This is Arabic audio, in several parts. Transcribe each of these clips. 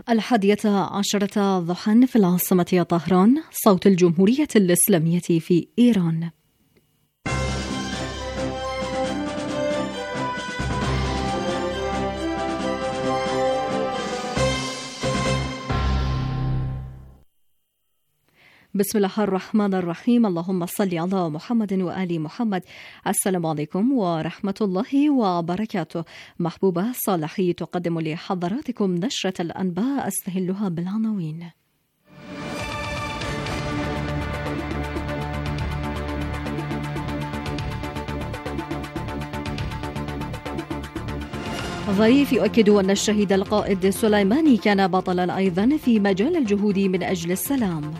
11:10 ضحى في العاصمة طهران. صوت الجمهورية الإسلامية في إيران. بسم الله الرحمن الرحيم. اللهم صل على محمد وآل محمد. السلام عليكم ورحمة الله وبركاته. محبوبة صالحي تقدم لحضراتكم نشرة الأنباء أستهلها بالعناوين. ظريف يؤكد أن الشهيد القائد سليماني كان بطلا أيضا في مجال الجهود من أجل السلام.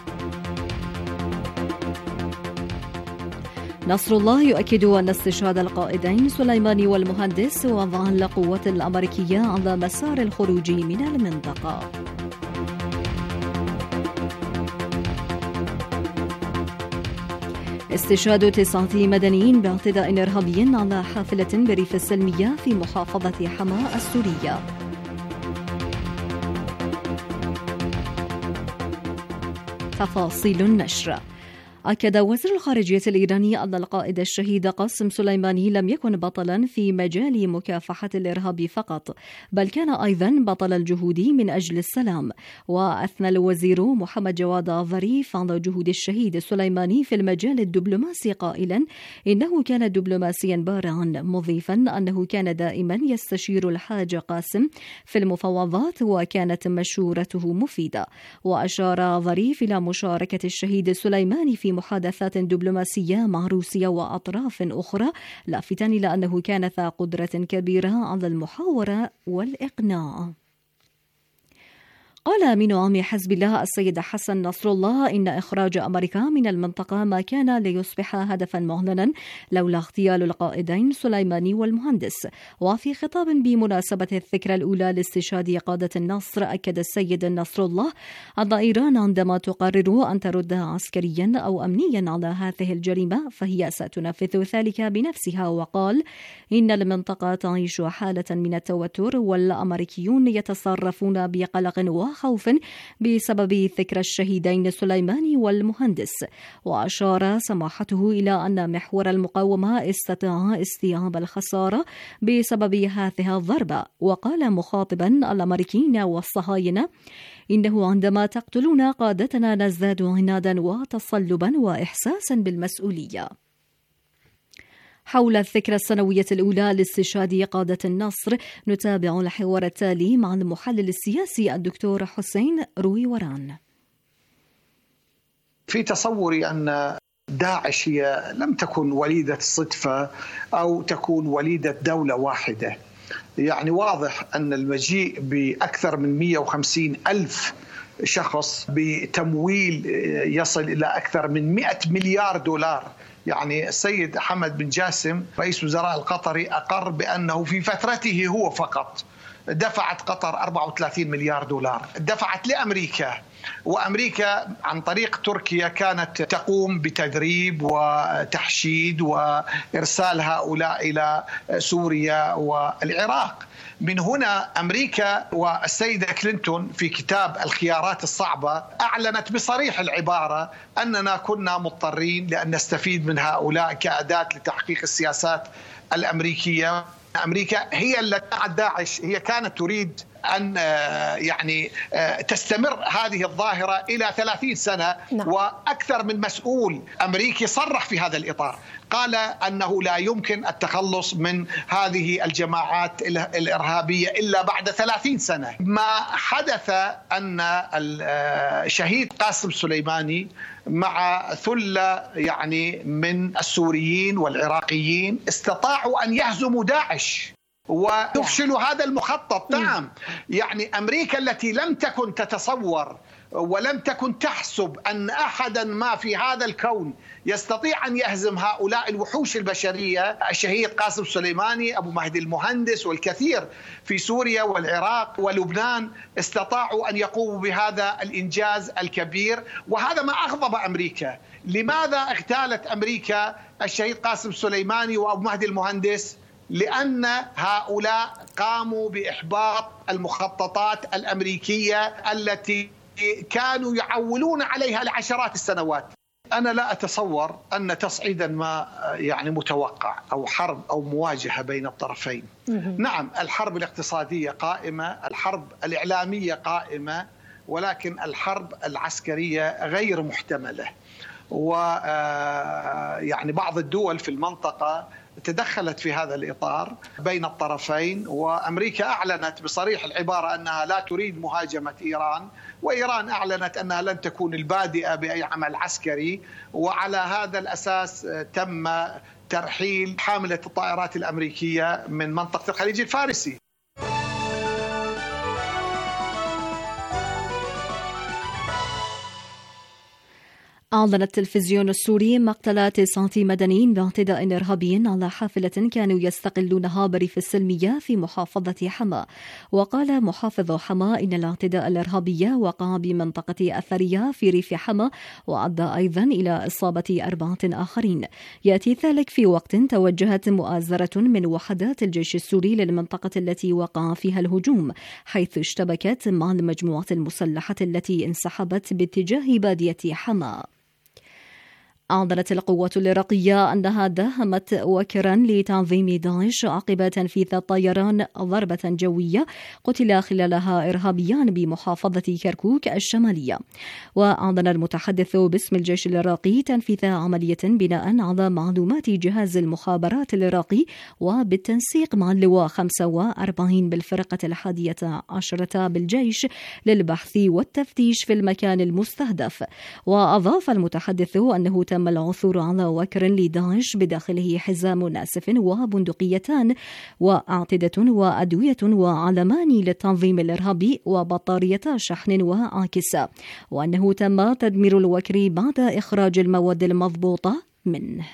نصر الله يؤكد أن استشهاد القائدين سليماني والمهندس وضع القوات الأمريكية على مسار الخروج من المنطقة. استشهاد 9 مدنيين باعتداء إرهابي على حافلة بريف السلمية في محافظة حماة السورية. تفاصيل النشر. أكد وزير الخارجية الإيراني أن القائد الشهيد قاسم سليماني لم يكن بطلا في مجال مكافحة الإرهاب فقط، بل كان أيضا بطل الجهود من أجل السلام. وأثنى الوزير محمد جواد ظريف على جهود الشهيد سليماني في المجال الدبلوماسي قائلا إنه كان دبلوماسيا بارعا، مضيفا أنه كان دائما يستشير الحاج قاسم في المفاوضات وكانت مشورته مفيدة. وأشار ظريف إلى مشاركة الشهيد سليماني في محادثات دبلوماسية مع روسيا وأطراف أخرى، لافتا إلى أنه كان ذا قدرة كبيرة على المحاورة والإقناع. قال أمين عام حزب الله السيد حسن نصر الله إن إخراج أمريكا من المنطقة ما كان ليصبح هدفا معلنا لولا اغتيال القائدين سليماني والمهندس. وفي خطاب بمناسبة الذكرى الأولى لاستشهاد قادة النصر، أكد السيد نصر الله أن إيران عندما تقرر أن ترد عسكريا أو أمنيا على هذه الجريمة فهي ستنفذ ذلك بنفسها. وقال إن المنطقة تعيش حالة من التوتر والأمريكيون يتصرفون بقلق وخوف بسبب ذكرى الشهيدين سليماني والمهندس. وأشار سماحته إلى أن محور المقاومة استطاع استيعاب الخسارة بسبب هذه الضربة. وقال مخاطبا الأمريكيين والصهاينة إنه عندما تقتلون قادتنا نزداد عنادا وتصلبا وإحساسا بالمسؤولية. حول الذكرى السنوية الأولى لاستشهاد قادة النصر نتابع الحوار التالي مع المحلل السياسي الدكتور حسين رويوران. في تصوري أن داعش هي لم تكن وليدة الصدفة أو تكون وليدة دولة واحدة. يعني واضح أن المجيء بأكثر من 150 ألف شخص بتمويل يصل إلى أكثر من 100 مليار دولار. يعني السيد حمد بن جاسم رئيس وزراء القطري أقر بأنه في فترته هو فقط دفعت قطر 34 مليار دولار، دفعت لأمريكا، وأمريكا عن طريق تركيا كانت تقوم بتدريب وتحشيد وإرسال هؤلاء إلى سوريا والعراق. من هنا أمريكا والسيدة كلينتون في كتاب الخيارات الصعبة أعلنت بصريح العبارة أننا كنا مضطرين لأن نستفيد من هؤلاء كأداة لتحقيق السياسات الأمريكية. أمريكا هي التي دعت داعش، هي كانت تريد أن تستمر هذه الظاهرة إلى 30 سنة. وأكثر من مسؤول أمريكي صرح في هذا الإطار، قال أنه لا يمكن التخلص من هذه الجماعات الإرهابية إلا بعد 30 سنة. ما حدث أن الشهيد قاسم سليماني مع ثلة يعني من السوريين والعراقيين استطاعوا أن يهزموا داعش ويفشلوا هذا المخطط. نعم، يعني أمريكا التي لم تكن تتصور ولم تكن تحسب أن أحدا ما في هذا الكون يستطيع أن يهزم هؤلاء الوحوش البشرية، الشهيد قاسم سليماني، أبو مهدي المهندس، والكثير في سوريا والعراق ولبنان استطاعوا أن يقوموا بهذا الإنجاز الكبير. وهذا ما أغضب أمريكا. لماذا اغتالت أمريكا الشهيد قاسم سليماني وأبو مهدي المهندس؟ لأن هؤلاء قاموا بإحباط المخططات الأمريكية التي كانوا يعولون عليها لعشرات السنوات. أنا لا أتصور أن تصعيدا ما متوقع أو حرب أو مواجهة بين الطرفين. نعم، الحرب الاقتصادية قائمة، الحرب الإعلامية قائمة، ولكن الحرب العسكرية غير محتملة. بعض الدول في المنطقة تدخلت في هذا الإطار بين الطرفين، وأمريكا أعلنت بصريح العبارة أنها لا تريد مهاجمة إيران، وإيران أعلنت أنها لن تكون البادئة بأي عمل عسكري. وعلى هذا الأساس تم ترحيل حاملة الطائرات الأمريكية من منطقة الخليج الفارسي. أعلن التلفزيون السوري مقتل 9 مدنيين باعتداء إرهابي على حافلة كانوا يستقلونها بريف السلمية في محافظة حما. وقال محافظ حما إن الاعتداء الإرهابي وقع بمنطقة أثرية في ريف حما، وأدى أيضا إلى إصابة 4 آخرين. يأتي ذلك في وقت توجهت مؤازرة من وحدات الجيش السوري للمنطقة التي وقع فيها الهجوم، حيث اشتبكت مع المجموعات المسلحة التي انسحبت باتجاه بادية حما. أعلنت القوات العراقية أنها داهمت وكرا لتنظيم داعش عقب تنفيذ الطيران ضربة جوية قتل خلالها إرهابيان بمحافظة كركوك الشمالية. وأعلن المتحدث باسم الجيش العراقي تنفيذ عملية بناء على معلومات جهاز المخابرات العراقي وبالتنسيق مع اللواء 45 بالفرقة 11 بالجيش للبحث والتفتيش في المكان المستهدف. وأضاف المتحدث أنه تم العثور على وكر لداعش بداخله حزام ناسف وبندقيتان وأعتدة وأدوية وعلمان للتنظيم الإرهابي وبطارية شحن وعاكسة، وأنه تم تدمير الوكر بعد إخراج المواد المضبوطة منه.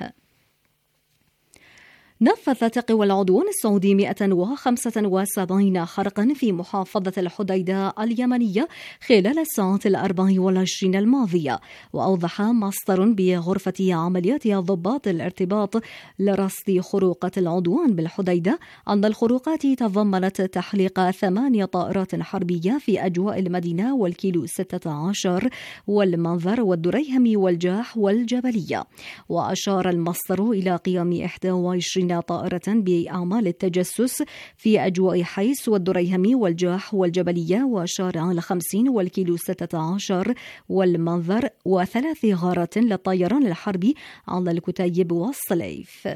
نفذت قوى العدوان السعودي 175 حرقا في محافظة الحديدة اليمنية خلال الساعات 24 الماضية. وأوضح مصدر بغرفة عمليات ضباط الارتباط لرصد خروقات العدوان بالحديدة أن الخروقات تضمنت تحليق 8 طائرات حربية في أجواء المدينة والكيلو 16 والمنظر والدريهم والجاح والجبلية. وأشار المصدر إلى قيام 21 طائرة بأعمال التجسس في أجواء حيس والدريهم والجاح والجبلية وشارع 50 والكيلو 16 والمنظر، و3 غارات للطيران الحربي على الكتيب والصليف.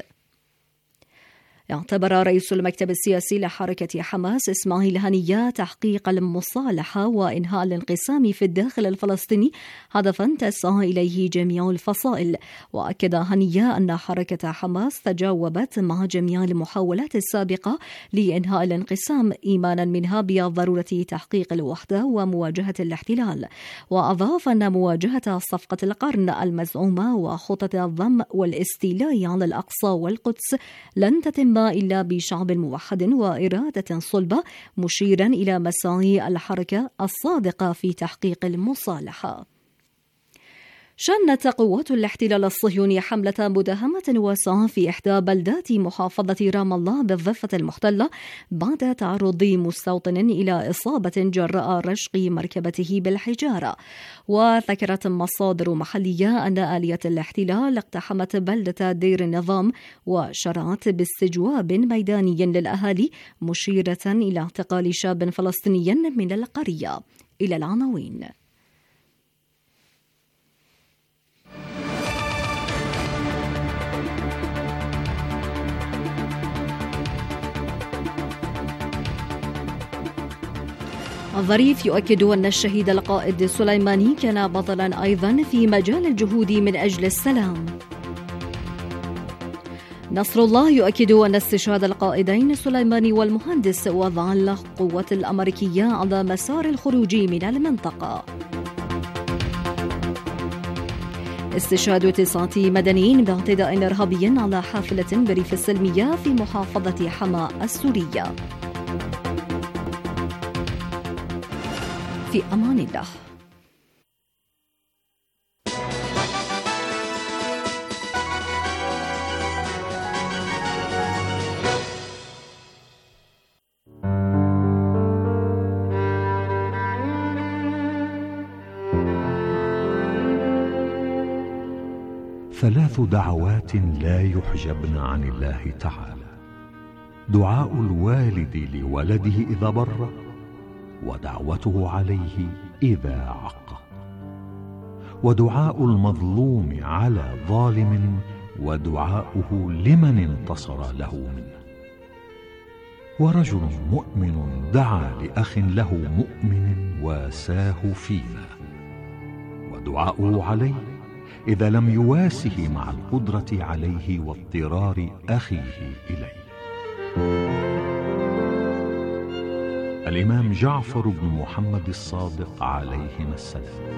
اعتبر رئيس المكتب السياسي لحركة حماس إسماعيل هنية تحقيق المصالحة وإنهاء الانقسام في الداخل الفلسطيني هدفا تسعى إليه جميع الفصائل. وأكد هنية أن حركة حماس تجاوبت مع جميع المحاولات السابقة لإنهاء الانقسام، إيمانا منها بضرورة تحقيق الوحدة ومواجهة الاحتلال. وأضاف أن مواجهة صفقة القرن المزعومة وخطط الضم والاستيلاء على الأقصى والقدس لن تتم إلا بشعب موحد وإرادة صلبة، مشيرا إلى مساعي الحركة الصادقة في تحقيق المصالحة. شنت قوات الاحتلال الصهيوني حملة مداهمة واسعة في إحدى بلدات محافظة رام الله بالضفة المحتلة بعد تعرض مستوطن إلى إصابة جراء رشق مركبته بالحجارة. وذكرت مصادر محلية أن آلية الاحتلال اقتحمت بلدة دير النظام وشرعت باستجواب ميداني للأهالي، مشيرة إلى اعتقال شاب فلسطيني من القرية. إلى العناوين. الظريف يؤكد أن الشهيد القائد سليماني كان بطلا أيضا في مجال الجهود من أجل السلام. نصر الله يؤكد أن استشهاد القائدين سليماني والمهندس وضع القوات الأمريكية على مسار الخروج من المنطقة. استشهاد 9 مدنيين باعتداء إرهابي على حافلة بريف السلمية في محافظة حما السورية. في أمان الله. 3 دعوات لا يحجبن عن الله تعالى: دعاء الوالد لولده إذا بر، ودعوته عليه إذا عق، ودعاء المظلوم على ظالم، ودعاؤه لمن انتصر له منه. ورجل مؤمن دعا لأخ له مؤمن واساه فيما، ودعاؤه عليه إذا لم يواسه مع القدرة عليه واضطرار أخيه إليه. الإمام جعفر بن محمد الصادق عليهما السلام.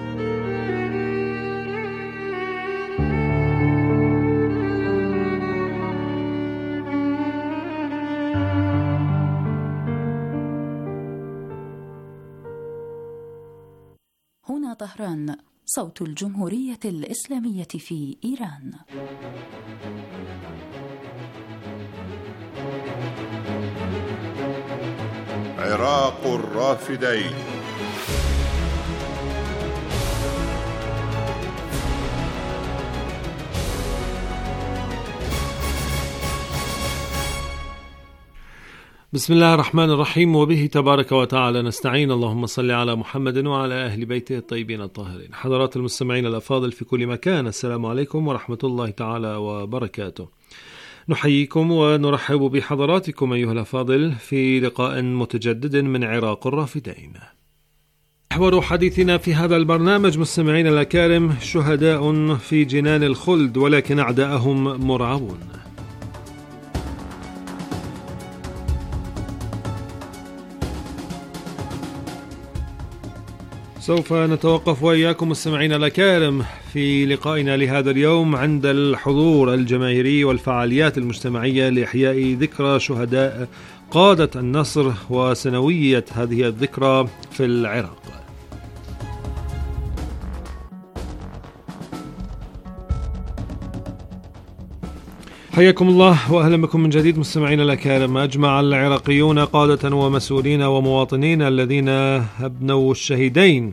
هنا طهران، صوت الجمهورية الإسلامية في إيران. عراق الرافدين. بسم الله الرحمن الرحيم، وبه تبارك وتعالى نستعين. اللهم صل على محمد وعلى أهل بيته الطيبين الطاهرين. حضرات المستمعين الأفاضل في كل مكان، السلام عليكم ورحمة الله تعالى وبركاته. نحييكم ونرحب بحضراتكم أيها الأفاضل في لقاء متجدد من عراق الرافدين. محور حديثنا في هذا البرنامج مستمعين الأكارم: شهداء في جنان الخلد ولكن أعداءهم مرعبون. سوف نتوقف وإياكم مستمعين الأكارم في لقائنا لهذا اليوم عند الحضور الجماهيري والفعاليات المجتمعية لإحياء ذكرى شهداء قادة النصر وسنوية هذه الذكرى في العراق. حياكم الله وأهلا بكم من جديد مستمعين الأكارم. أجمع العراقيون قادة ومسؤولين ومواطنين الذين أبنوا الشهيدين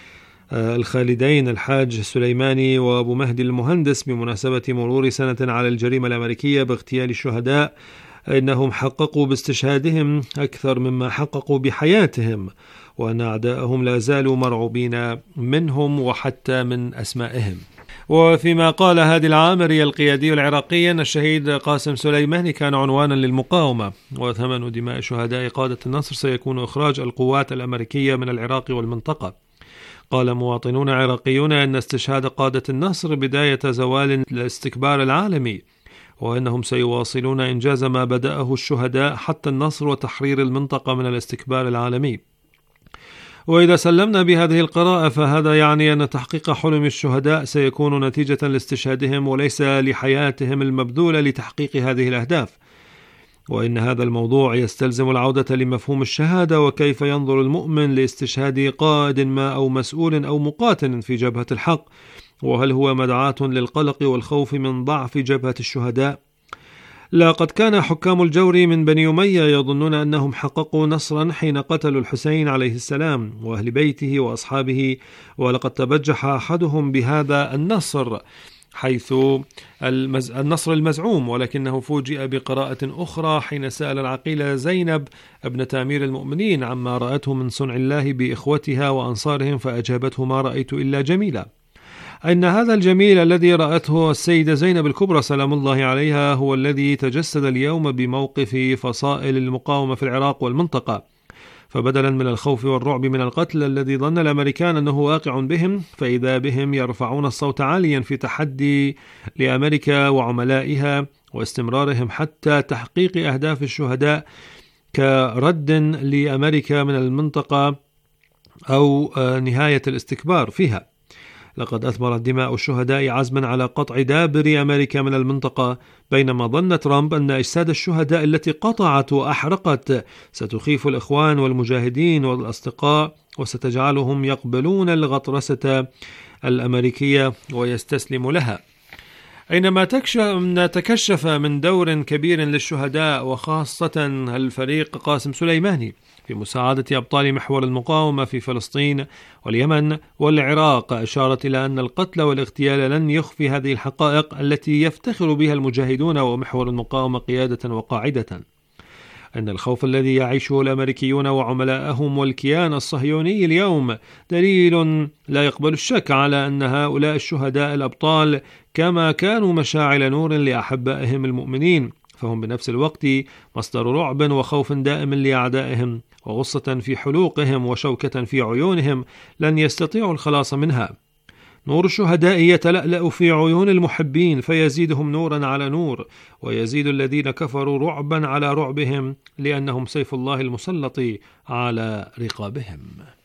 الخالدين الحاج سليماني وأبو مهدي المهندس بمناسبة مرور سنة على الجريمة الأمريكية باغتيال الشهداء، إنهم حققوا باستشهادهم أكثر مما حققوا بحياتهم، وأن أعداءهم لا زالوا مرعوبين منهم وحتى من أسمائهم. وفيما قال هادي العامري القيادي العراقي أن الشهيد قاسم سليماني كان عنوانا للمقاومة، وثمن دماء شهداء قادة النصر سيكون إخراج القوات الأمريكية من العراق والمنطقة. قال مواطنون عراقيون أن استشهاد قادة النصر بداية زوال الاستكبار العالمي، وأنهم سيواصلون إنجاز ما بدأه الشهداء حتى النصر وتحرير المنطقة من الاستكبار العالمي. وإذا سلمنا بهذه القراءة فهذا يعني أن تحقيق حلم الشهداء سيكون نتيجة لاستشهادهم وليس لحياتهم المبذولة لتحقيق هذه الأهداف، وإن هذا الموضوع يستلزم العودة لمفهوم الشهادة وكيف ينظر المؤمن لاستشهاد قائد ما أو مسؤول أو مقاتل في جبهة الحق، وهل هو مدعاة للقلق والخوف من ضعف جبهة الشهداء؟ لقد كان حكام الجور من بني أمية يظنون أنهم حققوا نصرا حين قتلوا الحسين عليه السلام وأهل بيته وأصحابه، ولقد تبجح أحدهم بهذا النصر حيث النصر المزعوم، ولكنه فوجئ بقراءة أخرى حين سأل العقيلة زينب ابنة أمير المؤمنين عما رأته من صنع الله بإخوتها وأنصارهم، فأجابته: ما رأيت إلا جميلا. أن هذا الجميل الذي رأته السيدة زينب الكبرى سلام الله عليها هو الذي تجسد اليوم بموقف فصائل المقاومة في العراق والمنطقة، فبدلا من الخوف والرعب من القتل الذي ظن الأمريكان أنه واقع بهم، فإذا بهم يرفعون الصوت عاليا في تحدي لأمريكا وعملائها واستمرارهم حتى تحقيق أهداف الشهداء كرد لأمريكا من المنطقة أو نهاية الاستكبار فيها. لقد أثمرت دماء الشهداء عزما على قطع دابر أمريكا من المنطقة، بينما ظن ترامب أن أجساد الشهداء التي قطعت وأحرقت ستخيف الإخوان والمجاهدين والأصدقاء وستجعلهم يقبلون الغطرسة الأمريكية ويستسلموا لها. أينما تكشف من دور كبير للشهداء وخاصة الفريق قاسم سليماني في مساعدة أبطال محور المقاومة في فلسطين واليمن والعراق، أشارت إلى أن القتل والاغتيال لن يخفي هذه الحقائق التي يفتخر بها المجاهدون ومحور المقاومة قيادة وقاعدة، أن الخوف الذي يعيشه الأمريكيون وعملائهم والكيان الصهيوني اليوم دليل لا يقبل الشك على أن هؤلاء الشهداء الأبطال كما كانوا مشاعل نور لأحبائهم المؤمنين، فهم بنفس الوقت مصدر رعب وخوف دائم لأعدائهم، وغصة في حلوقهم وشوكة في عيونهم لن يستطيعوا الخلاص منها. نور الشهداء يتلألأ في عيون المحبين فيزيدهم نورا على نور، ويزيد الذين كفروا رعبا على رعبهم، لأنهم سيف الله المسلط على رقابهم.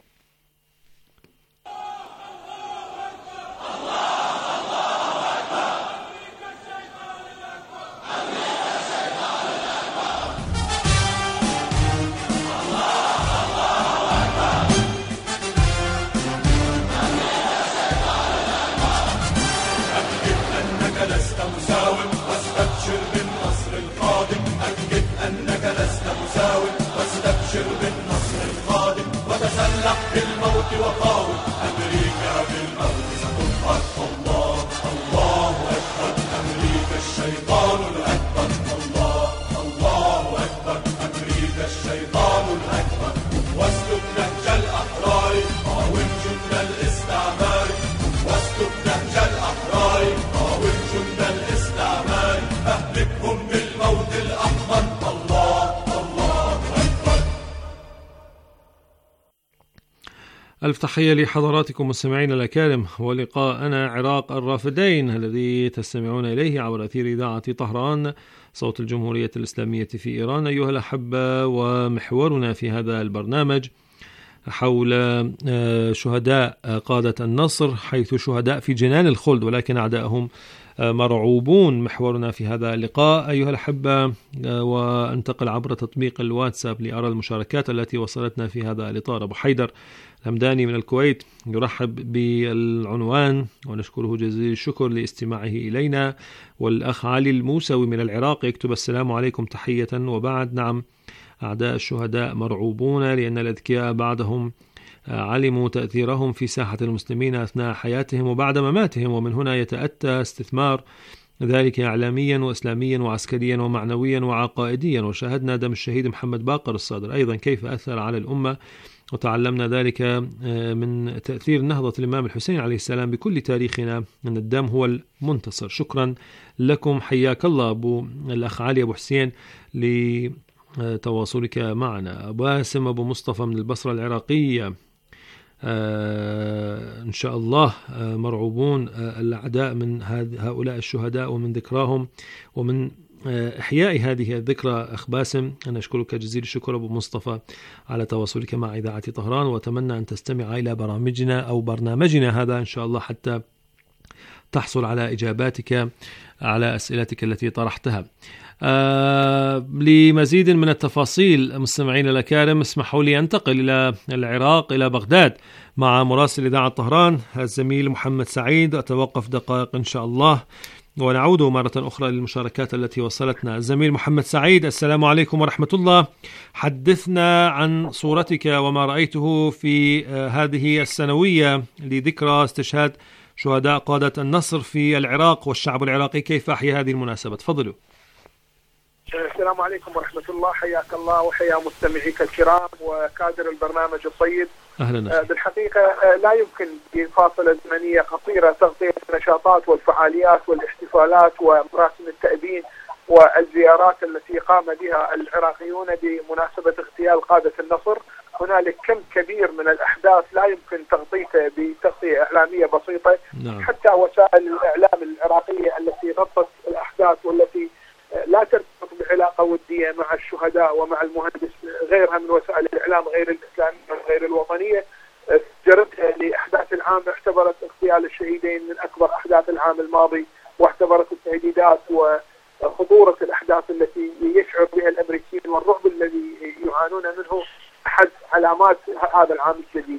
بالموت وقاوم أمريكا بالأرض ستنهار. الله الله أكبر أمريكا الشيطان الأكبر. الله الله أكبر أمريكا الشيطان الأكبر. واسلك نهج الأحرار قاوم جند الاستعمار. واسلك نهج الأحرار قاوم جند الاستعمار. أهلكهم بالموت الأحمر. الله الله أكبر. ألف تحية لحضراتكم مستمعين الأكارم، ولقاءنا عراق الرافدين الذي تستمعون إليه عبر أثير إذاعة طهران صوت الجمهورية الإسلامية في إيران. أيها الأحبة، ومحورنا في هذا البرنامج حول شهداء قادة النصر، حيث شهداء في جنان الخلد ولكن أعدائهم مرعوبون. محورنا في هذا اللقاء أيها الأحبة، وأنتقل عبر تطبيق الواتساب لأرى المشاركات التي وصلتنا في هذا الإطار. أبو حيدر الهمداني من الكويت يرحب بالعنوان ونشكره جزيل الشكر لاستماعه إلينا. والأخ علي الموسوي من العراق يكتب: السلام عليكم تحية وبعد. نعم، أعداء الشهداء مرعوبون لأن الأذكياء بعدهم علموا تأثيرهم في ساحة المسلمين أثناء حياتهم وبعد مماتهم، ومن هنا يتأتى استثمار ذلك إعلاميا وإسلاميا وعسكريا ومعنويا وعقائديا. وشاهدنا دم الشهيد محمد باقر الصادر أيضا كيف أثر على الأمة، وتعلمنا ذلك من تأثير نهضة الإمام الحسين عليه السلام بكل تاريخنا أن الدم هو المنتصر. شكرا لكم، حياك الله أبو الأخ علي أبو حسين لتواصلك معنا. باسم أبو مصطفى من البصرة العراقية: إن شاء الله مرعوبون الأعداء من هؤلاء الشهداء ومن ذكراهم ومن إحياء هذه الذكرى. أخ باسم، أنا أشكرك جزيل الشكر أبو مصطفى على تواصلك مع إذاعة طهران، وأتمنى أن تستمع إلى برنامجنا هذا إن شاء الله حتى تحصل على إجاباتك على أسئلتك التي طرحتها. لمزيد من التفاصيل مستمعين الأكارم، اسمحوا لي أنتقل إلى العراق، إلى بغداد مع مراسل إذاعة طهران الزميل محمد سعيد. أتوقف دقائق إن شاء الله ونعود مرة أخرى للمشاركات التي وصلتنا. الزميل محمد سعيد، السلام عليكم ورحمة الله. حدثنا عن صورتك وما رأيته في هذه السنوية لذكرى استشهاد شهداء قادة النصر في العراق والشعب العراقي، كيف أحيا هذه المناسبة؟ تفضلوا. السلام عليكم ورحمة الله، حياك الله وحيا مستمعيك الكرام وكادر البرنامج الطيب. أهلا. بالحقيقة لا يمكن بفاصلة زمنية قصيرة تغطية النشاطات والفعاليات والاحتفالات ومراسم التأبين والزيارات التي قام بها العراقيون بمناسبة اغتيال قادة النصر. هنالك كم كبير من الأحداث لا يمكن تغطيته بتغطية إعلامية بسيطة. نعم. حتى وسائل الإعلام العراقية التي غطت الأحداث والتي لا ترتبط بعلاقة ودية مع الشهداء ومع المهندس، غيرها من وسائل الإعلام غير الإسلامية وغير الوطنية، جرتها لأحداث العام، اعتبرت اغتيال الشهيدين من أكبر أحداث العام الماضي، واعتبرت التهديدات وخطورة الأحداث التي يشعر بها الأمريكيين والرعب الذي يعانون منه أحد علامات هذا العام الجديد.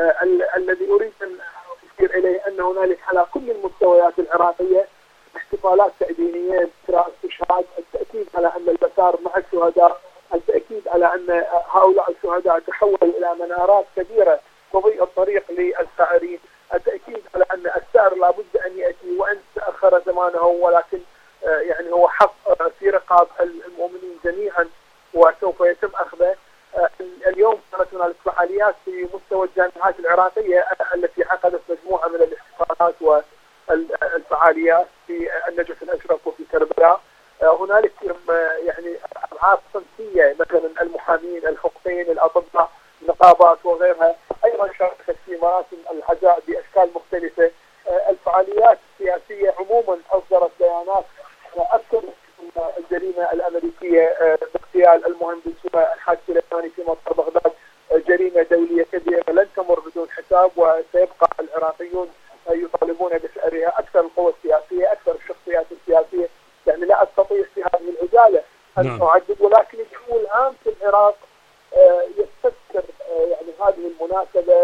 الذي أريد أن أشير إليه أن هنالك على كل المستويات العراقية احتفالات اتصالات تأدينية بإجراء استشهاد، التأكيد على أن المسار مع الشهداء، التأكيد على أن هؤلاء الشهداء تحولوا إلى منارات كبيرة تضيء الطريق للسائرين، التأكيد على أن السائر لابد أن يأتي وأن تأخر زمانه، ولكن يعني هو حق في رقاب المؤمنين جميعا وسوف يتم أخذه. اليوم كانت هنالك فعاليات في مستوى الجامعات العراقية التي عقدت مجموعة من الاحتفالات والفعاليات في النجف الأشرف وفي كربلاء. هنالك يعني ألعاب صنفية مثلا المحامين، الحقوقيين، الأطباء، النقابات وغيرها، أيضا شاركت في مراسم العزاء بأشكال مختلفة. الفعاليات السياسية عموما أصدرت بيانات أكثر الجريمة الأمريكية باغتيال المهندس الحاج سليماني في مطار بغداد جريمة دولية كبيرة لن تمر بدون حساب، وسيبقى العراقيون يطالبون بسعرها. أكثر القوى السياسية، أكثر الشخصيات السياسية، يعني لا أستطيع في هذه العجالة أن أعدد، ولكن الجو العام في العراق يستذكر يعني هذه المناسبة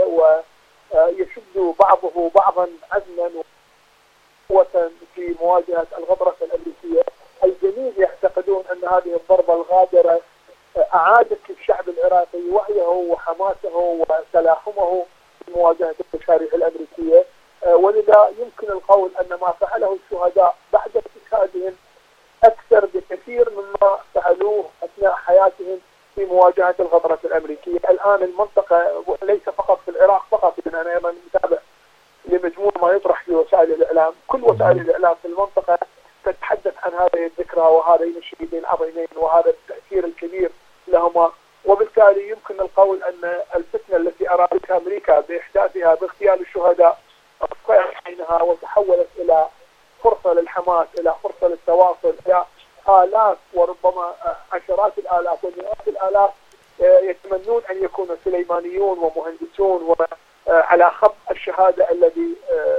ويشد بعضه بعضا عزما وقوة في مواجهة الغطرسة الأمريكية. الجميع يعتقدون أن هذه الضربة الغادرة أعادت للشعب العراقي وعيه وحماسه وتلاحمه في مواجهة المشاريع الأمريكية، ولذا يمكن القول أن ما فعله الشهداء بعد استشهادهم أكثر بكثير مما فعلوه أثناء حياتهم في مواجهة الغطرسة الأمريكية. الآن المنطقة ليس فقط في العراق فقط، أنا أيضا متابع لمجموع ما يطرح في وسائل الإعلام، كل وسائل الإعلام في المنطقة تتحدث عن هذه الذكرى وهذين الشهيدين العظيمين وهذا التأثير الكبير لهما، وبالتالي يمكن القول أن الفتنة التي أرادتها أمريكا بإحداثها باغتيال الشهداء حينها وتحولت إلى فرصة للحماس، إلى فرصة للتواصل، إلى آلاف وربما عشرات الآلاف ومئات الآلاف يتمنون أن يكونوا سليمانيون ومهندسون وعلى خط الشهادة الذي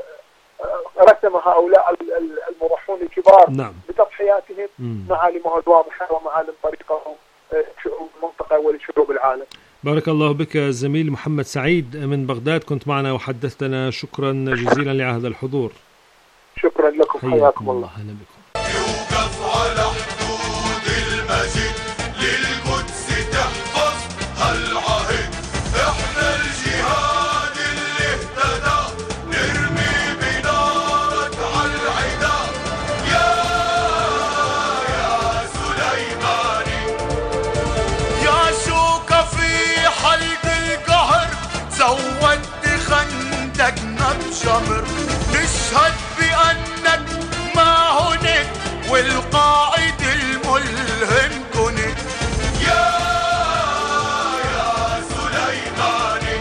رسم هؤلاء المضحون الكبار بتضحياتهم معالمه الواضحة ومعالم طريقهم شعوب المنطقة ولشعوب العالم. بارك الله بك الزميل محمد سعيد من بغداد، كنت معنا وحدثتنا، شكرا جزيلا لهذا الحضور. شكرا لكم، حياكم الله. أهلا بكم. يوقف على حدود المجد للقدس تحفظ هالعهد، احنا الجهاد اللي اهتدى نرمي بنارك عالعدا يا سليماني، يا شوكة في حلق القهر زودت خندقنا بشمر، نشهد بأنك ما هنك والقائد الملهم كنت يا سليماني،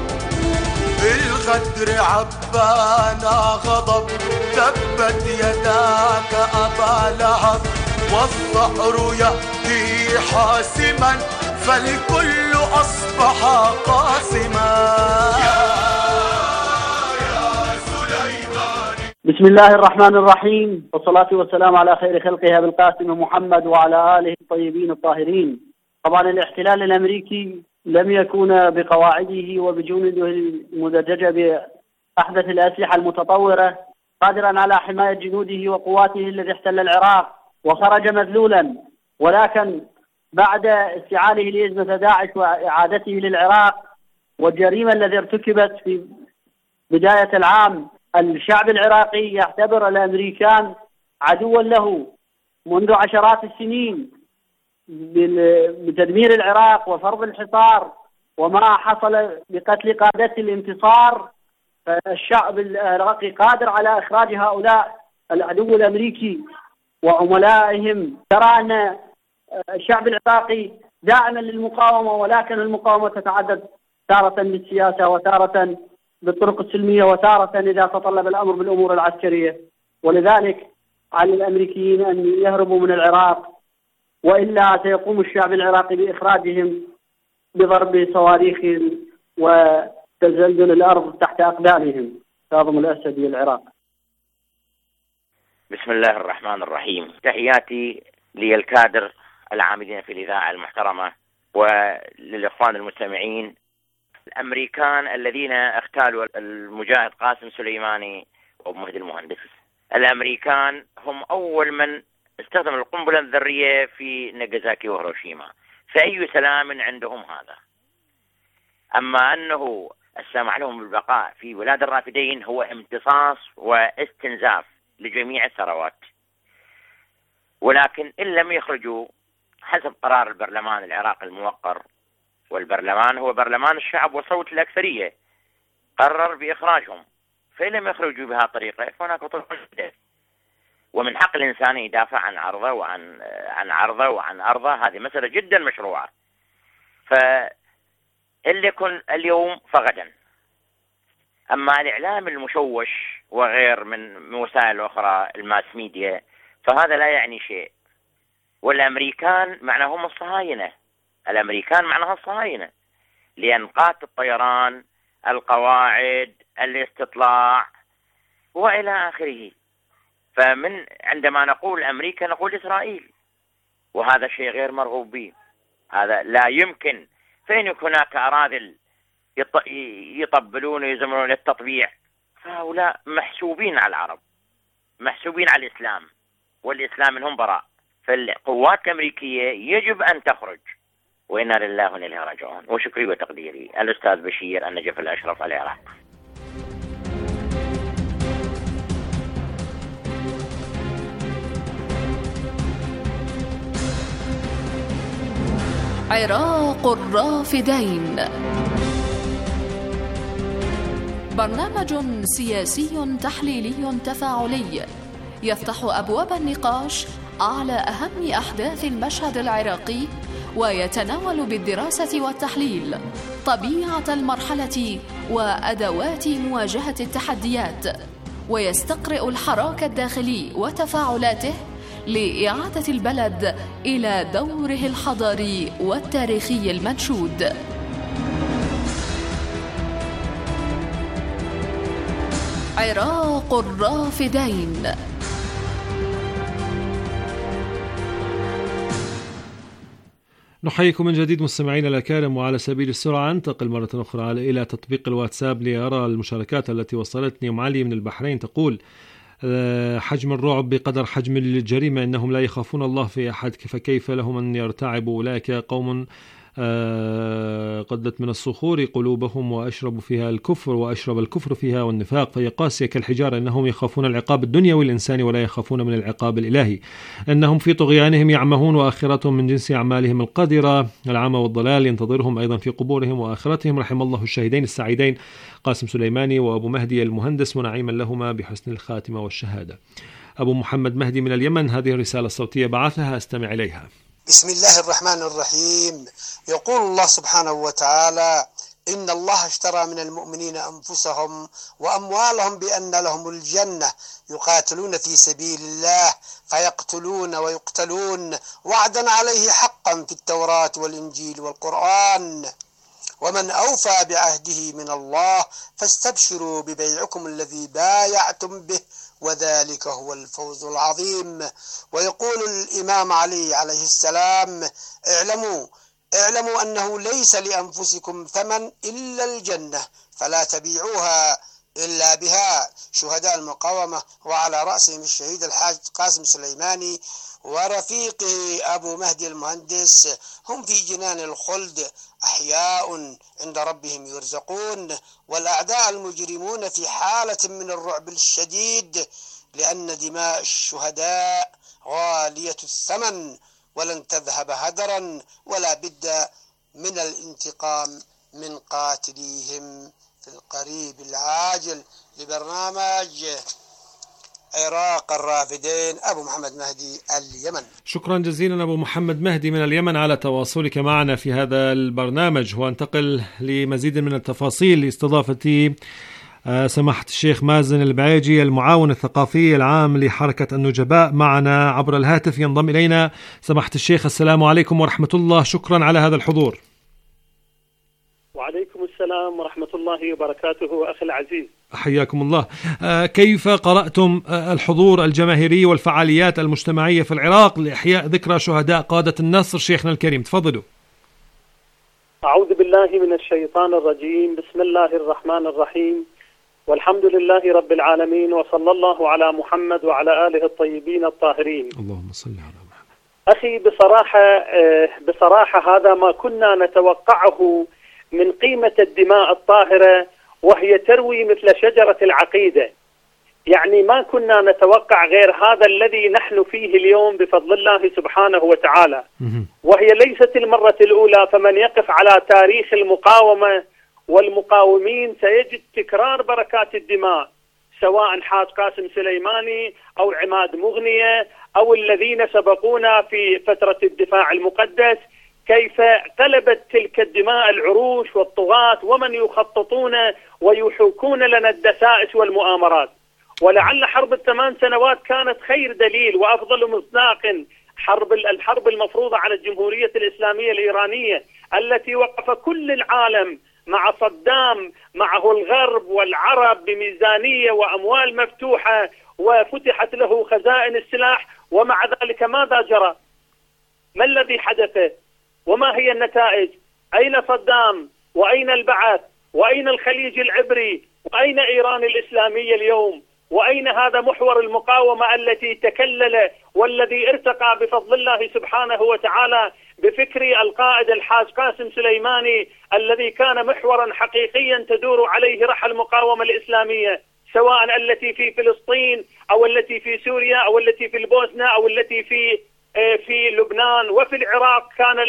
الغدر عبانا غضب ثبت يداك أبا لهب، والظهر يأتي حاسما فالكل أصبح قاسما بسم الله الرحمن الرحيم، والصلاة والسلام على خير خلقه أبي القاسم محمد وعلى آله الطيبين الطاهرين. طبعا الاحتلال الأمريكي لم يكون بقواعده وبجنوده المدججة بأحدث الأسلحة المتطورة قادرا على حماية جنوده وقواته الذي احتل العراق وخرج مذلولا، ولكن بعد استعاله لإزمة داعش وإعادته للعراق والجريمة التي ارتكبت في بداية العام، الشعب العراقي يعتبر الأمريكان عدوا له منذ عشرات السنين بتدمير العراق وفرض الحصار وما حصل بقتل قادة الانتصار. فالشعب العراقي قادر على إخراج هؤلاء العدو الأمريكي وعملائهم. ترى أن الشعب العراقي داعما للمقاومة، ولكن المقاومة تتعدد تارة بالسياسة وتارة بالطرق السلمية وتارة إذا تطلب الأمر بالأمور العسكرية، ولذلك على الأمريكيين أن يهربوا من العراق، وإلا سيقوم الشعب العراقي بإخراجهم بضرب صواريخ وتزلزل الأرض تحت أقدامهم. كاظم الأسدي، العراق. بسم الله الرحمن الرحيم. تحياتي للكادر العاملين في الإذاعة المحترمة وللإخوان المستمعين. الأمريكان الذين اغتالوا المجاهد قاسم سليماني وأبو مهدي المهندس الأمريكان هم أول من استخدموا القنبلة الذرية في ناجازاكي وهيروشيما، فأي سلام عندهم هذا؟ أما أنه السمح لهم بالبقاء في بلاد الرافدين هو امتصاص واستنزاف لجميع الثروات. ولكن إن لم يخرجوا حسب قرار البرلمان العراقي الموقر، والبرلمان هو برلمان الشعب وصوت الأكثرية، قرر بإخراجهم، فإن لم يخرجوا بهذه الطريقة فهناك طرق جديدة، ومن حق الإنسان يدافع عن عرضه وعن أرضه. هذه مسألة جدا مشروعة. فاللي يكون اليوم فغدا. أما الإعلام المشوش وغير من وسائل أخرى الماس ميديا فهذا لا يعني شيء. والأمريكان معناهم الصهاينة، الأمريكان معناها الصهاينة، لأنقاط الطيران، القواعد، الاستطلاع وإلى آخره. فمن عندما نقول أمريكا نقول إسرائيل، وهذا شيء غير مرغوب به. هذا لا يمكن. فإن هناك أراذل يطبلون ويزمرون للتطبيع، فهؤلاء محسوبين على العرب، محسوبين على الإسلام، والإسلام منهم براء. فالقوات الأمريكية يجب أن تخرج، وإنا لله وإنا إليه راجعون. وشكري وتقديري الأستاذ بشير النجف الأشرف، العراق. عراق الرافدين، برنامج سياسي تحليلي تفاعلي يفتح أبواب النقاش على أهم أحداث المشهد العراقي، ويتناول بالدراسة والتحليل طبيعة المرحلة وأدوات مواجهة التحديات، ويستقرئ الحراك الداخلي وتفاعلاته لإعادة البلد إلى دوره الحضاري والتاريخي المنشود. عراق الرافدين. نحييكم من جديد مستمعينا الأكارم، وعلى سبيل السرعة انتقل مرة أخرى إلى تطبيق الواتساب لأرى المشاركات التي وصلتني. أم علي من البحرين تقول: حجم الرعب بقدر حجم الجريمة، إنهم لا يخافون الله في أحد، فكيف لهم أن يرتعبوا؟ أولئك قوم قدت من الصخور قلوبهم وأشرب الكفر فيها والنفاق، فهي قاسية كالحجارة. إنهم يخافون العقاب الدنيوي الإنساني ولا يخافون من العقاب الإلهي. إنهم في طغيانهم يعمهون، وآخرتهم من جنس أعمالهم القادرة. العمى والضلال ينتظرهم أيضا في قبورهم وآخرتهم. رحم الله الشهيدين السعيدين قاسم سليماني وأبو مهدي المهندس، ونعيما لهما بحسن الخاتمة والشهادة. أبو محمد مهدي من اليمن، هذه الرسالة الصوتية بعثها، استمع إليها. بسم الله الرحمن الرحيم. يقول الله سبحانه وتعالى: إن الله اشترى من المؤمنين أنفسهم وأموالهم بأن لهم الجنة يقاتلون في سبيل الله فيقتلون ويقتلون وعدا عليه حقا في التوراة والإنجيل والقرآن، ومن أوفى بعهده من الله فاستبشروا ببيعكم الذي بايعتم به وذلك هو الفوز العظيم. ويقول الإمام علي عليه السلام: اعلموا أنه ليس لأنفسكم ثمن إلا الجنة فلا تبيعوها إلا بها. شهداء المقاومة وعلى رأسهم الشهيد الحاج قاسم سليماني ورفيقه أبو مهدي المهندس هم في جنان الخلد أحياء عند ربهم يرزقون، والأعداء المجرمون في حالة من الرعب الشديد، لأن دماء الشهداء غالية الثمن ولن تذهب هدرا، ولا بد من الانتقام من قاتليهم في القريب العاجل. لبرنامج عراق الرافدين، أبو محمد مهدي اليمن. شكرا جزيلا أبو محمد مهدي من اليمن على تواصلك معنا في هذا البرنامج. وانتقل لمزيد من التفاصيل لاستضافتي سماحة الشيخ مازن البعيجي المعاون الثقافي العام لحركة النجباء معنا عبر الهاتف. ينضم إلينا سماحة الشيخ. السلام عليكم ورحمة الله، شكرا على هذا الحضور. وعليكم السلام ورحمة الله وبركاته أخي العزيز، حياكم الله. كيف قرأتم الحضور الجماهيري والفعاليات المجتمعية في العراق لإحياء ذكرى شهداء قادة النصر؟ شيخنا الكريم تفضلوا. أعوذ بالله من الشيطان الرجيم. بسم الله الرحمن الرحيم. والحمد لله رب العالمين، وصلى الله على محمد وعلى آله الطيبين الطاهرين. اللهم صل على محمد. أخي بصراحة هذا ما كنا نتوقعه من قيمة الدماء الطاهرة، وهي تروي مثل شجرة العقيدة. يعني ما كنا نتوقع غير هذا الذي نحن فيه اليوم بفضل الله سبحانه وتعالى. وهي ليست المرة الأولى، فمن يقف على تاريخ المقاومة والمقاومين سيجد تكرار بركات الدماء، سواء حاج قاسم سليماني أو عماد مغنية أو الذين سبقونا في فترة الدفاع المقدس، كيف قلبت تلك الدماء العروش والطغاة ومن يخططون ويحوكون لنا الدسائس والمؤامرات. ولعل حرب ال8 سنوات كانت خير دليل وأفضل مصداق الحرب المفروضة على الجمهورية الإسلامية الإيرانية، التي وقف كل العالم مع صدام، معه الغرب والعرب بميزانية وأموال مفتوحة، وفتحت له خزائن السلاح. ومع ذلك ماذا جرى؟ ما الذي حدث؟ وما هي النتائج؟ أين صدام؟ وأين البعث؟ وأين الخليج العبري؟ وأين إيران الإسلامية اليوم؟ وأين هذا محور المقاومة التي تكلل والذي ارتقى بفضل الله سبحانه وتعالى بفكر القائد الحاج قاسم سليماني، الذي كان محورا حقيقيا تدور عليه رحى المقاومة الإسلامية، سواء التي في فلسطين أو التي في سوريا أو التي في البوسنة أو التي في لبنان وفي العراق.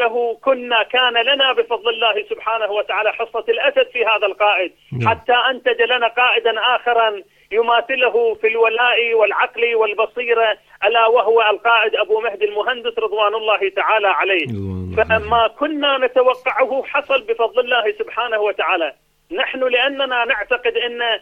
كان لنا بفضل الله سبحانه وتعالى حصة الأسد في هذا القائد، حتى أنتج لنا قائدا آخرا يماثله في الولاء والعقل والبصيرة، ألا وهو القائد أبو مهدي المهندس رضوان الله تعالى عليه. فما كنا نتوقعه حصل بفضل الله سبحانه وتعالى. نحن لأننا نعتقد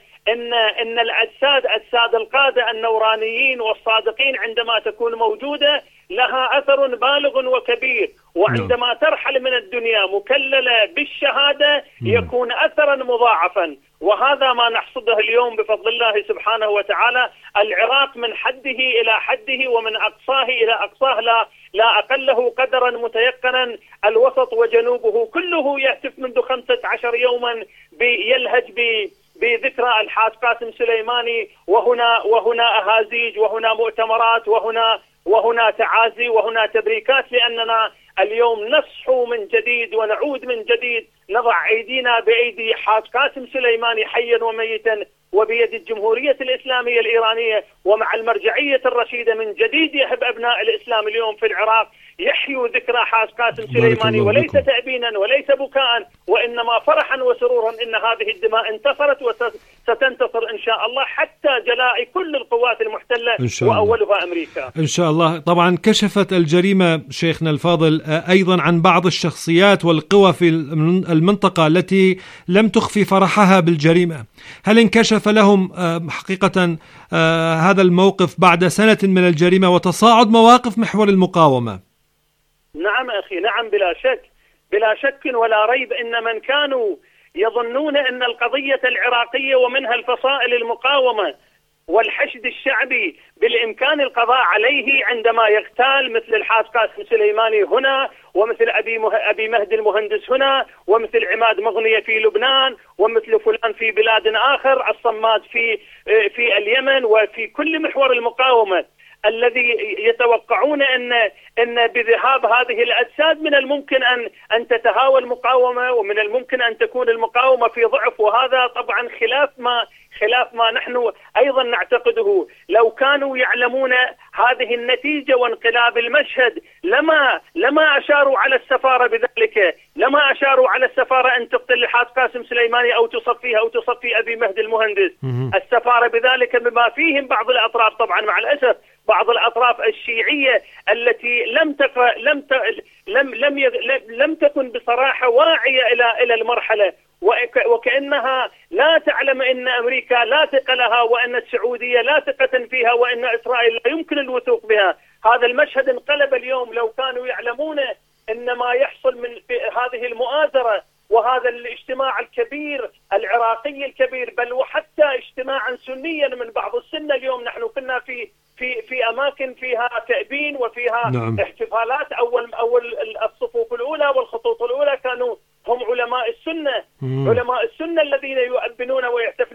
إن أجساد القادة النورانيين والصادقين عندما تكون موجودة لها أثر بالغ وكبير، وعندما ترحل من الدنيا مكللة بالشهادة يكون أثرا مضاعفا. وهذا ما نحصده اليوم بفضل الله سبحانه وتعالى. العراق من حده إلى حده ومن أقصاه إلى أقصاه لا أقله قدرا متيقنا، الوسط وجنوبه كله يهتف منذ 15 يوما يلهج بذكرى الحاج قاسم سليماني، وهنا أهازيج وهنا مؤتمرات وهنا تعازي وهنا تبريكات، لأننا اليوم نصحو من جديد ونعود من جديد، نضع أيدينا بأيدي حاج قاسم سليماني حيا وميتا، وبيد الجمهورية الإسلامية الإيرانية ومع المرجعية الرشيدة من جديد. يحب أبناء الإسلام اليوم في العراق يحيوا ذكرى حاج قاسم سليماني، وليس تأبينا وليس بكاء، وإنما فرحا وسرورا إن هذه الدماء انتصرت وستنتصر إن شاء الله حتى جلاء كل القوات المحتلة وأولها أمريكا إن شاء الله. طبعا كشفت الجريمة شيخنا الفاضل أيضا عن بعض الشخصيات والقوى في المنطقة التي لم تخفي فرحها بالجريمة. هل انكشف لهم حقيقة هذا الموقف بعد سنة من الجريمة وتصاعد مواقف محور المقاومة؟ نعم أخي، نعم، بلا شك ولا ريب. إن من كانوا يظنون أن القضية العراقية ومنها الفصائل المقاومة والحشد الشعبي بالإمكان القضاء عليه عندما يغتال مثل الحاج قاسم سليماني هنا، ومثل أبي مهدي المهندس هنا، ومثل عماد مغنية في لبنان، ومثل فلان في بلاد آخر، الصماد في اليمن، وفي كل محور المقاومة، الذي يتوقعون أن بذهاب هذه الأجساد من الممكن أن تتهاوى المقاومة، ومن الممكن أن تكون المقاومة في ضعف. وهذا طبعا خلاف ما نحن أيضا نعتقده. لو كانوا يعلمون هذه النتيجة وانقلاب المشهد لما أشاروا على السفارة بذلك، لما أشاروا على السفارة أن تقتل الحاج قاسم سليماني أو تصفيها أو تصفي أبي مهدي المهندس. السفارة بذلك بما فيهم بعض الأطراف، طبعا مع الأسف بعض الأطراف الشيعية التي لم تكن بصراحة واعية إلى المرحلة، وكأنها لا تعلم أن أمريكا لا ثقة لها، وأن السعودية لا ثقة فيها، وأن إسرائيل لا يمكن الوثوق بها. هذا المشهد انقلب اليوم. لو كانوا يعلمون أن ما يحصل من هذه المؤازرة وهذا الاجتماع الكبير العراقي الكبير، بل وحتى اجتماعا سنيا من بعض السنة. اليوم نحن كنا في أماكن فيها تأبين وفيها احتفالات. أول الصفوف الأولى والخطوط الأولى كانوا هم علماء السنة الذين يؤبنون ويحتفلون بذكر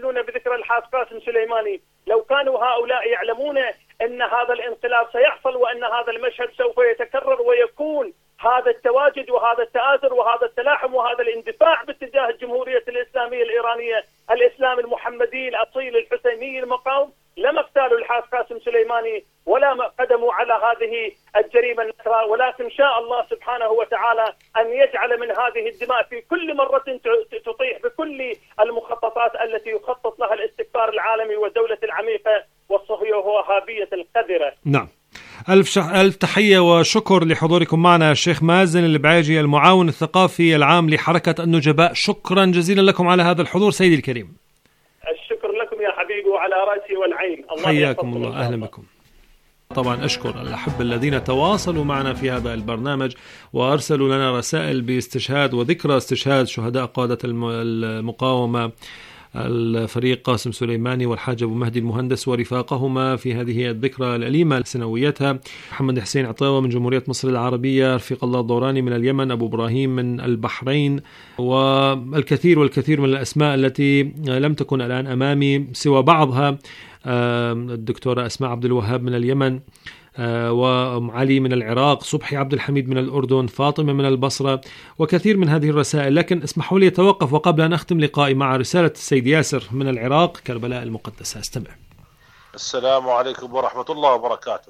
ذكر الحاج قاسم سليماني، لو كانوا هؤلاء يعلمون أن هذا الانقلاب سيحصل وأن هذا المشهد سوف يتكرر ويكون هذا التواجد وهذا التآزر وهذا التلاحم وهذا الاندفاع باتجاه الجمهورية الإسلامية الإيرانية، الإسلام المحمدي الأصيل الحسيني المقاوم، لما اغتالوا الحاج قاسم سليماني ولا قدموا على هذه الجريمة النكراء، ولكن شاء الله سبحانه وتعالى أن يجعل من هذه الدماء في كل مرة تطيح بكل المخططات التي يخطط لها الاستكبار العالمي والدولة العميقة والصهيونية القذرة. نعم، ألف تحية وشكر لحضوركم معنا الشيخ مازن البعيجي المعاون الثقافي العام لحركة النجباء. شكرا جزيلا لكم على هذا الحضور سيدي الكريم. الشكر لكم يا حبيبي وعلى رأسي والعين. الله حياكم الله، أهلا بكم. طبعا أشكر الأحبة الذين تواصلوا معنا في هذا البرنامج وأرسلوا لنا رسائل باستشهاد وذكرى استشهاد شهداء قادة المقاومة الفريق قاسم سليماني والحاج أبو مهدي المهندس ورفاقهما في هذه الذكرى الأليمة لسنويتها. محمد حسين عطاوة من جمهورية مصر العربية، رفيق الله الدوراني من اليمن، أبو إبراهيم من البحرين، والكثير والكثير من الأسماء التي لم تكن الآن أمامي سوى بعضها. الدكتورة أسماء عبد الوهاب من اليمن، وأم علي من العراق، صبحي عبد الحميد من الأردن، فاطمة من البصرة، وكثير من هذه الرسائل. لكن اسمحوا لي أتوقف وقبل أن أختم لقائي مع رسالة السيد ياسر من العراق كربلاء المقدسة. استمع. السلام عليكم ورحمة الله وبركاته.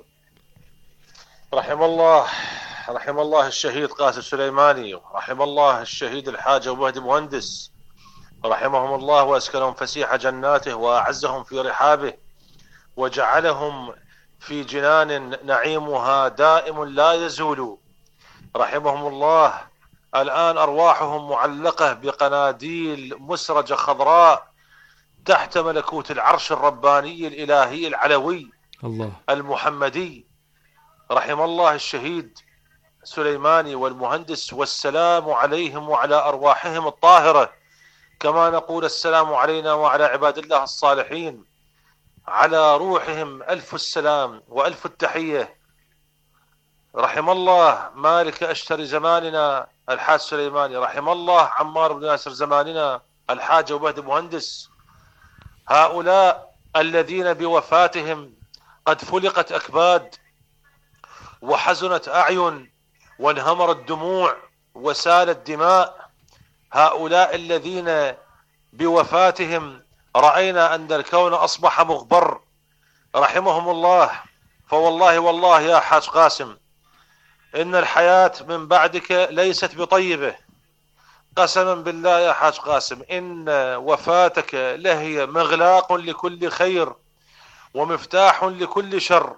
رحم الله الشهيد قاسم سليماني، رحم الله الشهيد الحاج أبو مهدي مهندس، رحمهم الله وأسكنهم فسيح جناته وأعزهم في رحابه وجعلهم في جنان نعيمها دائم لا يزول، رحمهم الله. الآن أرواحهم معلقة بقناديل مسرجة خضراء تحت ملكوت العرش الرباني الإلهي العلوي الله المحمدي. رحم الله الشهيد سليماني والمهندس، والسلام عليهم وعلى أرواحهم الطاهرة، كما نقول السلام علينا وعلى عباد الله الصالحين. على روحهم ألف السلام وألف التحية. رحم الله مالك أشتر زماننا الحاج سليماني، رحم الله عمار بن ياسر زماننا الحاج أبو مهدي مهندس. هؤلاء الذين بوفاتهم قد فلقت أكباد وحزنت أعين وانهمرت دموع وسالت دماء، هؤلاء الذين بوفاتهم رأينا أن الكون أصبح مغبر، رحمهم الله. فوالله يا حاج قاسم، إن الحياة من بعدك ليست بطيبة، قسما بالله يا حاج قاسم، إن وفاتك لهي مغلاق لكل خير ومفتاح لكل شر.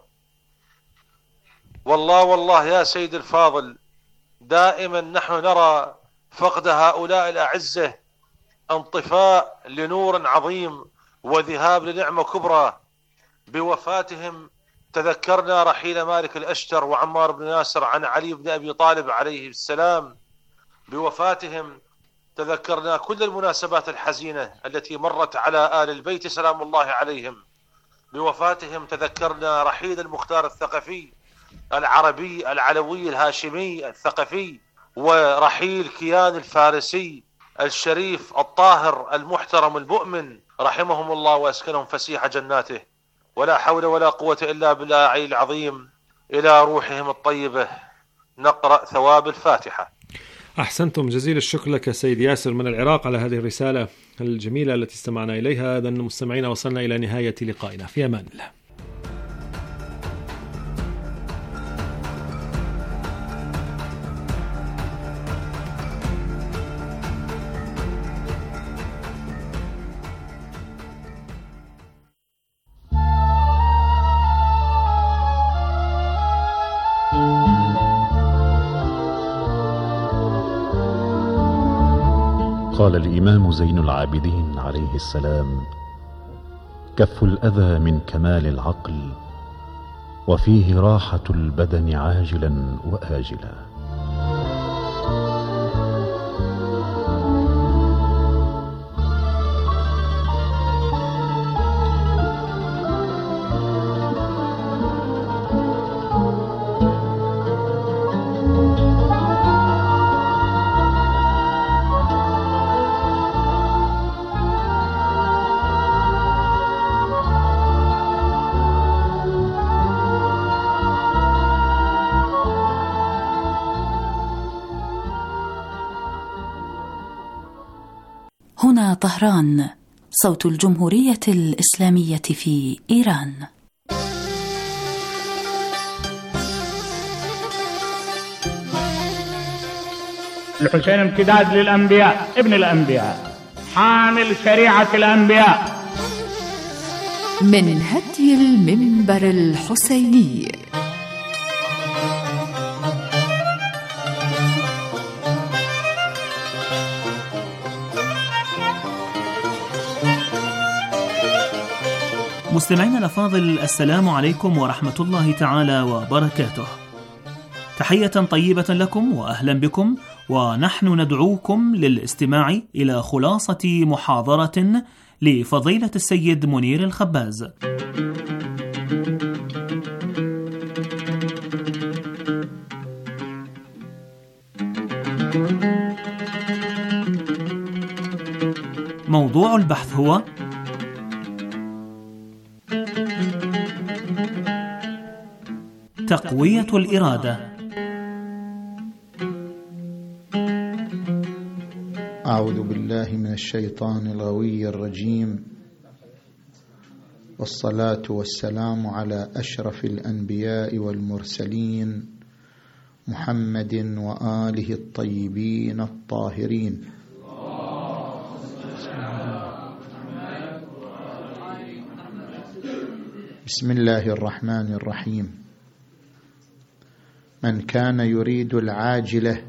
والله يا سيد الفاضل، دائما نحن نرى فقد هؤلاء الأعزة انطفاء لنور عظيم وذهاب لنعمة كبرى. بوفاتهم تذكرنا رحيل مالك الأشتر وعمار بن ياسر عن علي بن أبي طالب عليه السلام. بوفاتهم تذكرنا كل المناسبات الحزينة التي مرت على آل البيت سلام الله عليهم. بوفاتهم تذكرنا رحيل المختار الثقفي العربي العلوي الهاشمي الثقفي، ورحيل كيان الفارسي الشريف الطاهر المحترم المؤمن، رحمهم الله وأسكنهم فسيح جناته. ولا حول ولا قوة إلا بالله العلي العظيم. إلى روحهم الطيبة نقرأ ثواب الفاتحة. أحسنتم، جزيل الشكر لك سيد ياسر من العراق على هذه الرسالة الجميلة التي استمعنا إليها. إذن مستمعينا وصلنا إلى نهاية لقائنا، في أمان الله. قال الإمام زين العابدين عليه السلام: كف الأذى من كمال العقل، وفيه راحة البدن عاجلا وآجلا. هنا طهران، صوت الجمهورية الإسلامية في إيران. الحسين امتداد للأنبياء، ابن الأنبياء، حامل شريعة الأنبياء. من هدي المنبر الحسيني. مستمعينا الأفاضل، السلام عليكم ورحمة الله تعالى وبركاته. تحية طيبة لكم وأهلا بكم، ونحن ندعوكم للاستماع إلى خلاصة محاضرة لفضيلة السيد منير الخباز. موضوع البحث هو تقوية الإرادة. أعوذ بالله من الشيطان الغوي الرجيم، والصلاة والسلام على أشرف الأنبياء والمرسلين محمد وآله الطيبين الطاهرين. بسم الله الرحمن الرحيم. من كان يريد العاجلة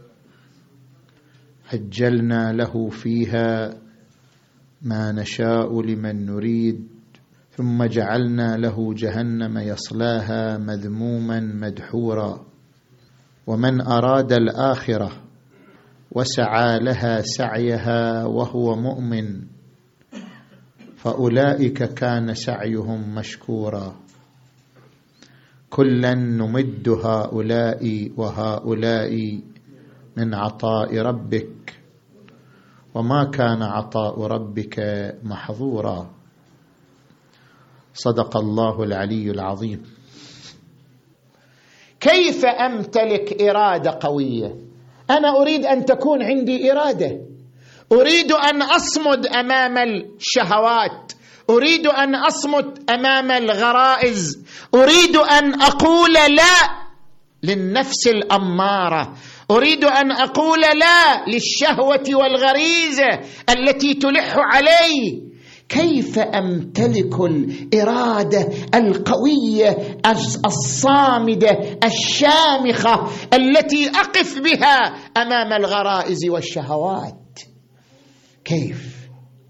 عجلنا له فيها ما نشاء لمن نريد، ثم جعلنا له جهنم يصلاها مذموما مدحورا. ومن أراد الآخرة وسعى لها سعيها وهو مؤمن فأولئك كان سعيهم مشكورا. كلا نمد هؤلاء وهؤلاء من عطاء ربك وما كان عطاء ربك محظورا. صدق الله العلي العظيم. كيف أمتلك إرادة قوية؟ أنا أريد أن تكون عندي إرادة، أريد أن أصمد أمام الشهوات، أريد أن أصمد أمام الغرائز، أريد أن أقول لا للنفس الأمارة، أريد أن أقول لا للشهوة والغريزة التي تلح علي. كيف أمتلك الإرادة القوية الصامدة الشامخة التي أقف بها أمام الغرائز والشهوات؟ كيف؟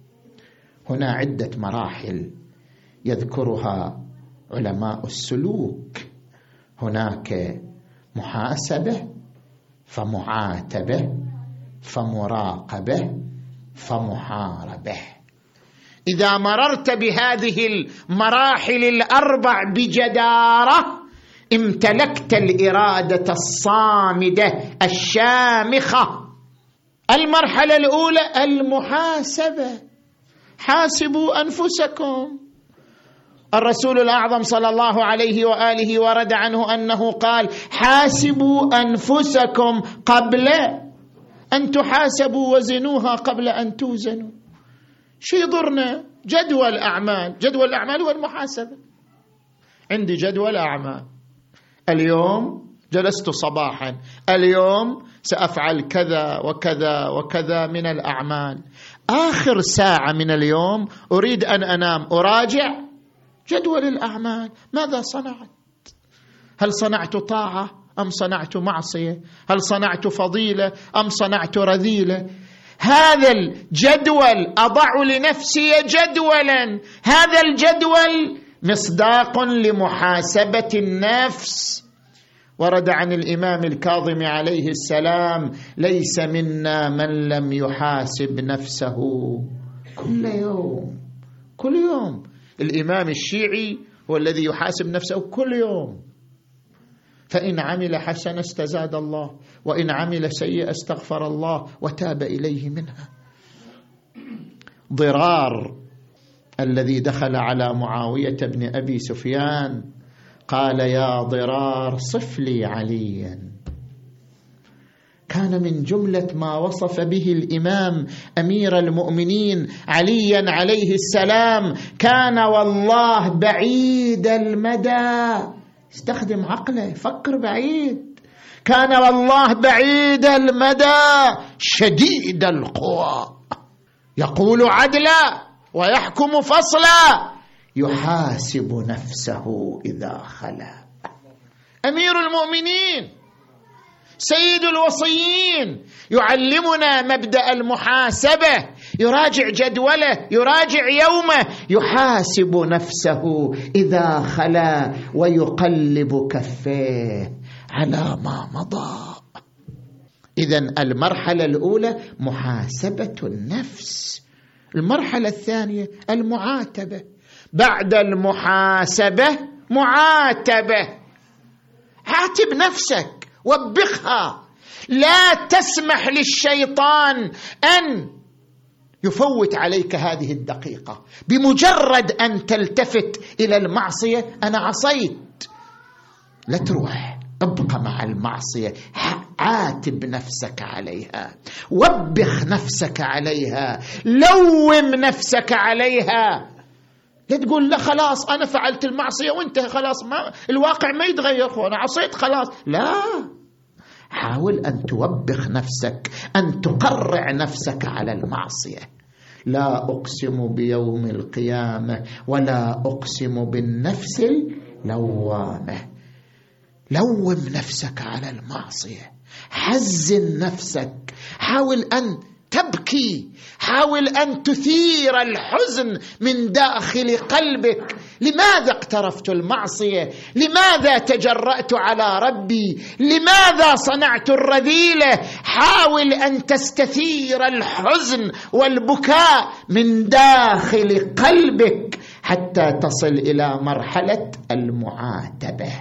هنا عدة مراحل يذكرها علماء السلوك. هناك محاسبة، فمعاتبة، فمراقبة، فمحاربة. إذا مررت بهذه المراحل الأربع بجدارة امتلكت الإرادة الصامدة الشامخة. المرحلة الأولى المحاسبة. حاسبوا أنفسكم. الرسول الأعظم صلى الله عليه وآله ورد عنه أنه قال: حاسبوا أنفسكم قبل أن تحاسبوا وزنوها قبل أن توزنوا. شو يضرنا؟ جدول أعمال. جدول الأعمال هو المحاسبة. عندي جدول أعمال، اليوم جلست صباحا، اليوم سأفعل كذا وكذا وكذا من الأعمال. آخر ساعة من اليوم أريد أن أنام، أراجع جدول الأعمال. ماذا صنعت؟ هل صنعت طاعة أم صنعت معصية؟ هل صنعت فضيلة أم صنعت رذيلة؟ هذا الجدول أضع لنفسي جدولا، هذا الجدول مصداق لمحاسبة النفس. ورد عن الإمام الكاظم عليه السلام: ليس منا من لم يحاسب نفسه كل يوم. كل يوم. الإمام الشيعي هو الذي يحاسب نفسه كل يوم، فإن عمل حسنة استزاد الله، وإن عمل سيئة استغفر الله وتاب إليه منها. ضرار الذي دخل على معاوية بن أبي سفيان قال: يا ضرار صف لي عليا. كان من جملة ما وصف به الإمام أمير المؤمنين عليا عليه السلام: كان والله بعيد المدى. استخدم عقله، فكر بعيد. كان والله بعيد المدى شديد القوى، يقول عدلا ويحكم فصلا، يحاسب نفسه إذا خلا. أمير المؤمنين سيد الوصيين يعلمنا مبدأ المحاسبة، يراجع جدوله، يراجع يومه، يحاسب نفسه إذا خلا ويقلب كفيه على ما مضى. إذن المرحلة الأولى محاسبة النفس، المرحلة الثانية المعاتبة. بعد المحاسبة معاتبة. عاتب نفسك، وبخها، لا تسمح للشيطان أن يفوت عليك هذه الدقيقة. بمجرد أن تلتفت إلى المعصية: أنا عصيت، لا تروح، ابقى مع المعصية، عاتب نفسك عليها، وبخ نفسك عليها، لوم نفسك عليها. لا تقول لا خلاص أنا فعلت المعصية وانتهى خلاص، ما الواقع ما يتغير، أنا عصيت خلاص. لا، حاول أن توبخ نفسك، أن تقرع نفسك على المعصية. لا أقسم بيوم القيامة ولا أقسم بالنفس اللوامة. لوم نفسك على المعصية، حزن نفسك، حاول أن تبكي، حاول أن تثير الحزن من داخل قلبك. لماذا اقترفت المعصية؟ لماذا تجرأت على ربي؟ لماذا صنعت الرذيلة؟ حاول أن تستثير الحزن والبكاء من داخل قلبك حتى تصل إلى مرحلة المعاتبة.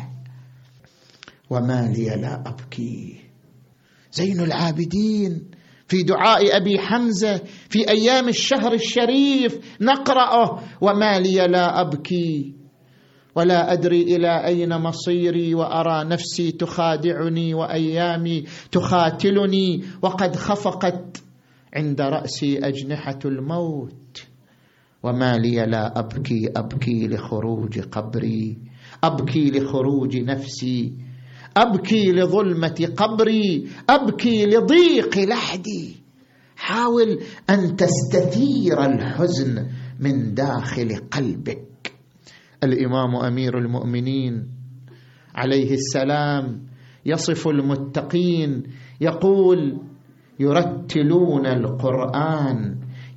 وما لي لا أبكي. زين العابدين في دعاء أبي حمزة في أيام الشهر الشريف نقرأه: وما لي لا أبكي ولا أدري إلى أين مصيري، وأرى نفسي تخادعني وأيامي تخاتلني، وقد خفقت عند رأسي أجنحة الموت. وما لي لا أبكي، أبكي لخروج قبري، أبكي لخروج نفسي، أبكي لظلمة قبري، أبكي لضيق لحدي. حاول أن تستثير الحزن من داخل قلبك. الإمام أمير المؤمنين عليه السلام يصف المتقين، يقول: يرتلون القرآن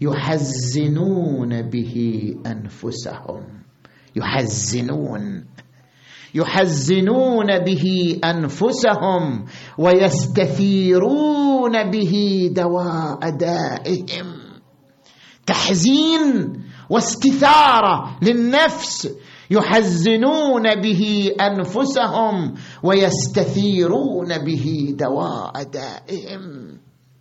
يحزنون به أنفسهم. يحزنون به أنفسهم ويستثيرون به دواء دائهم. تحزين واستثارة للنفس، يحزنون به أنفسهم ويستثيرون به دواء دائهم.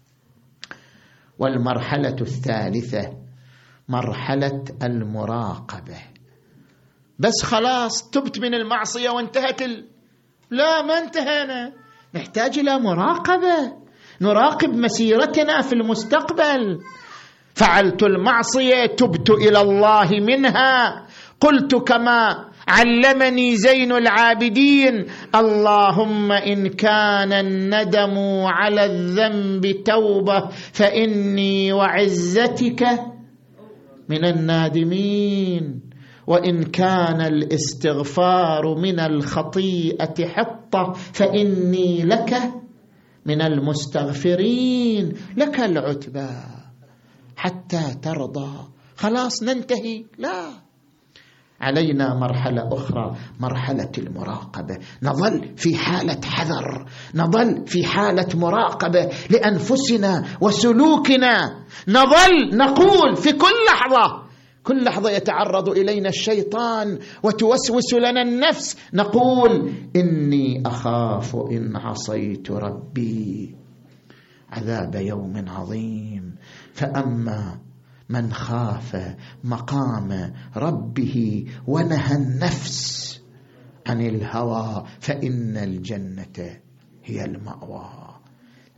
والمرحلة الثالثة مرحلة المراقبة. بس خلاص تبت من المعصية وانتهت لا، ما انتهينا، نحتاج إلى مراقبة، نراقب مسيرتنا في المستقبل. فعلت المعصية، تبت إلى الله منها، قلت كما علمني زين العابدين: اللهم إن كان الندم على الذنب توبة فإني وعزتك من النادمين، وإن كان الاستغفار من الخطيئة حطة فإني لك من المستغفرين، لك العتبى حتى ترضى. خلاص ننتهي؟ لا، علينا مرحلة أخرى، مرحلة المراقبة. نظل في حالة حذر، نظل في حالة مراقبة لأنفسنا وسلوكنا، نظل نقول في كل لحظة يتعرض إلينا الشيطان وتوسوس لنا النفس، نقول: إني أخاف إن عصيت ربي عذاب يوم عظيم. فأما من خاف مقام ربه ونهى النفس عن الهوى فإن الجنة هي المأوى.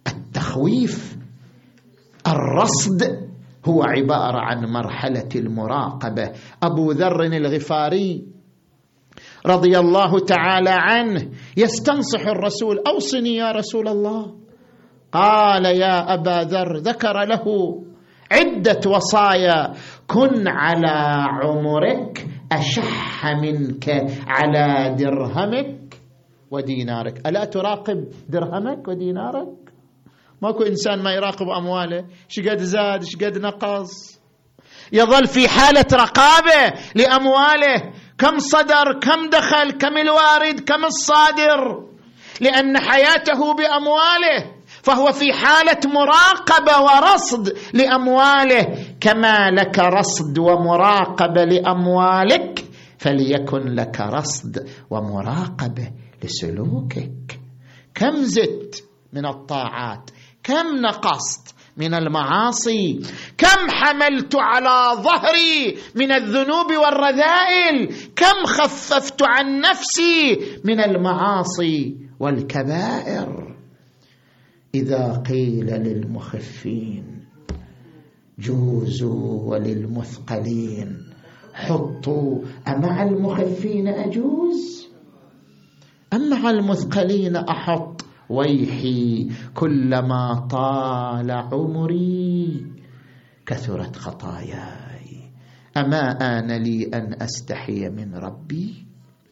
التخويف. الرصد هو عبارة عن مرحلة المراقبة. أبو ذر الغفاري رضي الله تعالى عنه يستنصح الرسول: أوصني يا رسول الله. قال: يا أبا ذر، ذكر له عدة وصايا: كن على عمرك أشح منك على درهمك ودينارك. ألا تراقب درهمك ودينارك؟ ماكو إنسان ما يراقب أمواله، شقد زاد شقد نقص، يظل في حالة رقابة لأمواله، كم صدر، كم دخل، كم الوارد، كم الصادر، لأن حياته بأمواله، فهو في حالة مراقبة ورصد لأمواله. كما لك رصد ومراقبة لأموالك، فليكن لك رصد ومراقبة لسلوكك. كم زدت من الطاعات، كم نقصت من المعاصي، كم حملت على ظهري من الذنوب والرذائل، كم خففت عن نفسي من المعاصي والكبائر. إذا قيل للمخفين جوزوا وللمثقلين حطوا، أمع المخفين أجوز أم مع المثقلين أحط؟ ويحي كلما طال عمري كثرت خطاياي، أما آن لي أن أستحي من ربي؟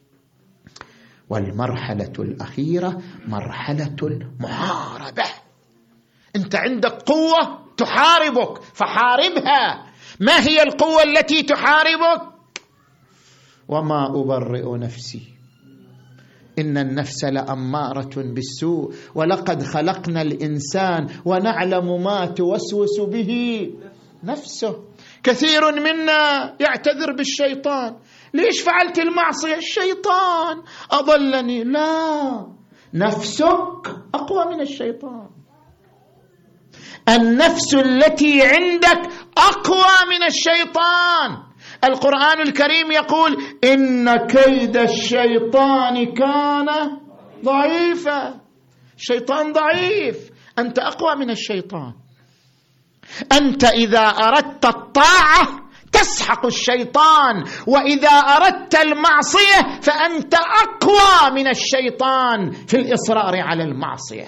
والمرحلة الأخيرة مرحلة المحاربة. أنت عندك قوة تحاربك فحاربها. ما هي القوة التي تحاربك؟ وما أبرئ نفسي إن النفس لأمارة بالسوء ولقد خلقنا الإنسان ونعلم ما توسوس به نفسه. كثير منا يعتذر بالشيطان: ليش فعلت المعصية؟ الشيطان أضلني. لا، نفسك أقوى من الشيطان. النفس التي عندك أقوى من الشيطان. القرآن الكريم يقول: إن كيد الشيطان كان ضعيفا. الشيطان ضعيف، أنت أقوى من الشيطان. أنت إذا أردت الطاعة تسحق الشيطان، وإذا أردت المعصية فأنت أقوى من الشيطان في الإصرار على المعصية.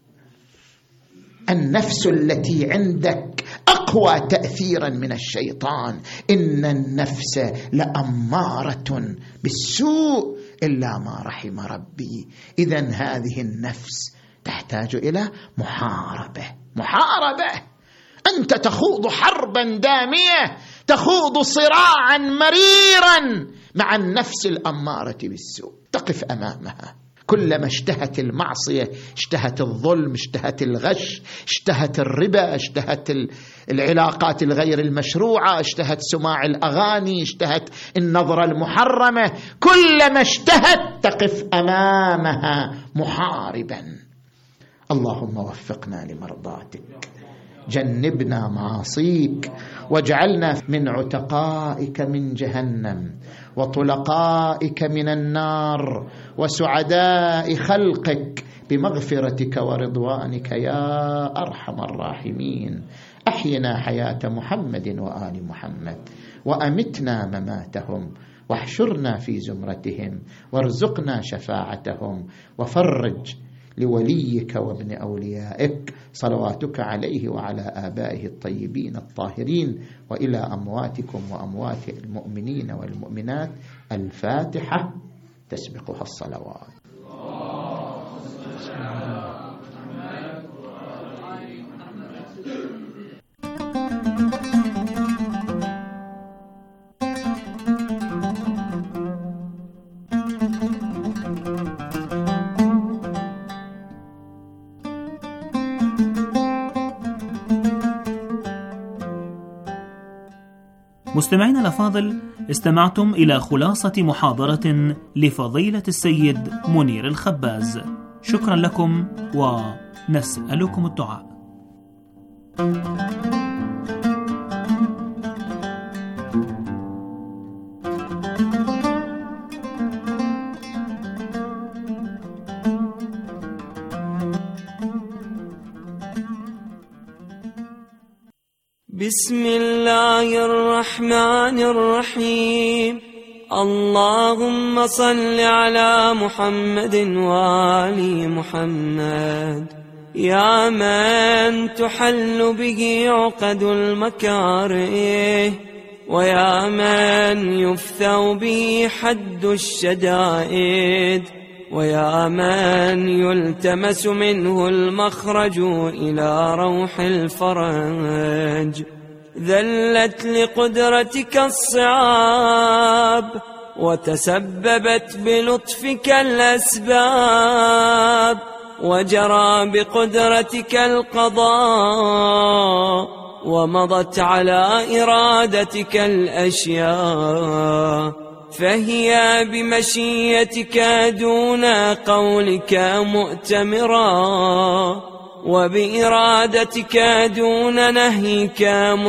النفس التي عندك أقوى تأثيرا من الشيطان. إن النفس لأمارة بالسوء إلا ما رحم ربي. إذن هذه النفس تحتاج إلى محاربة. أنت تخوض حربا دامية، تخوض صراعا مريرا مع النفس الأمارة بالسوء. تقف أمامها، كلما اشتهت المعصية، اشتهت الظلم، اشتهت الغش، اشتهت الربا، اشتهت العلاقات الغير المشروعة، اشتهت سماع الأغاني، اشتهت النظرة المحرمة، كلما اشتهت تقف أمامها محاربا. اللهم وفقنا لمرضاتك، جنبنا معاصيك، واجعلنا من عتقائك من جهنم وطلقائك من النار وسعداء خلقك بمغفرتك ورضوانك يا أرحم الراحمين. أحينا حياة محمد وآل محمد، وأمتنا مماتهم، واحشرنا في زمرتهم، وارزقنا شفاعتهم، وفرج لوليك وابن أوليائك صلواتك عليه وعلى آبائه الطيبين الطاهرين، وإلى أمواتكم وأموات المؤمنين والمؤمنات. الفاتحة تسبقها الصلوات. مستمعينا الأفاضل، استمعتم إلى خلاصة محاضرة لفضيلة السيد منير الخباز. شكرا لكم ونسألكم الدعاء. بسم الله الرحمن الرحيم. اللهم صل على محمد وآل محمد. يا من تحل به عقد المكاره، ويا من يفثو به حد الشدائد، ويا من يلتمس منه المخرج إلى روح الفرج. ذلت لقدرتك الصعاب، وتسببت بلطفك الأسباب، وجرى بقدرتك القضاء، ومضت على إرادتك الأشياء، فهي بمشيتك دون قولك مؤتمرا، وبإرادتك دون نهيك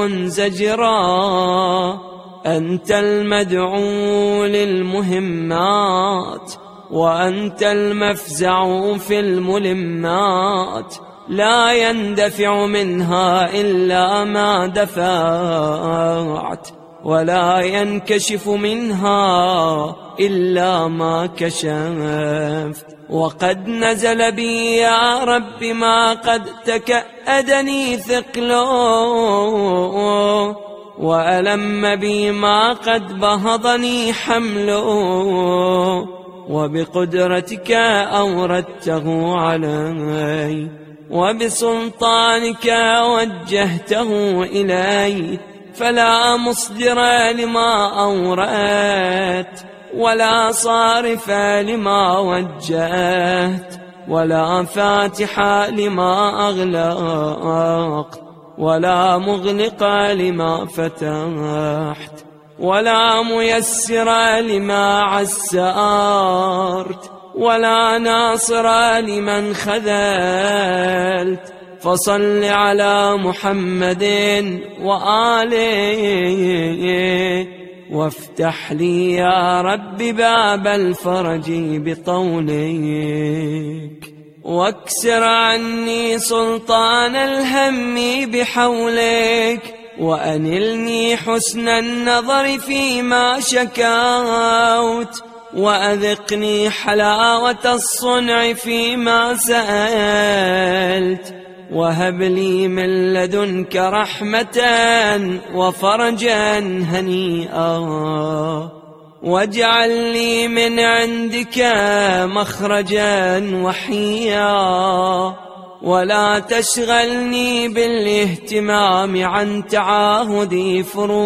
منزجرا. أنت المدعو للمهمات، وأنت المفزع في الملمات، لا يندفع منها إلا ما دفعت، ولا ينكشف منها إلا ما كشفت. وقد نزل بي يا رب ما قد تكأدني ثقله، وألم بي ما قد بهضني حمله، وبقدرتك أوردته علي، وبسلطانك وجهته إلي، فلا مصدر لما أوردت، ولا صارف لما وجهت، ولا فاتح لما أغلقت، ولا مغلق لما فتحت، ولا ميسر لما عسرت، ولا ناصر لمن خذلت. فصل على محمد وآله، وافتح لي يا رب باب الفرج بطولك، واكسر عني سلطان الهم بحولك، وأنلني حسن النظر فيما شكوت، وأذقني حلاوة الصنع فيما سألت، وهب لي من لدنك رحمة وفرجا هنيئا، واجعل لي من عندك مخرجا وحيا، ولا تشغلني بالاهتمام عن تعاهد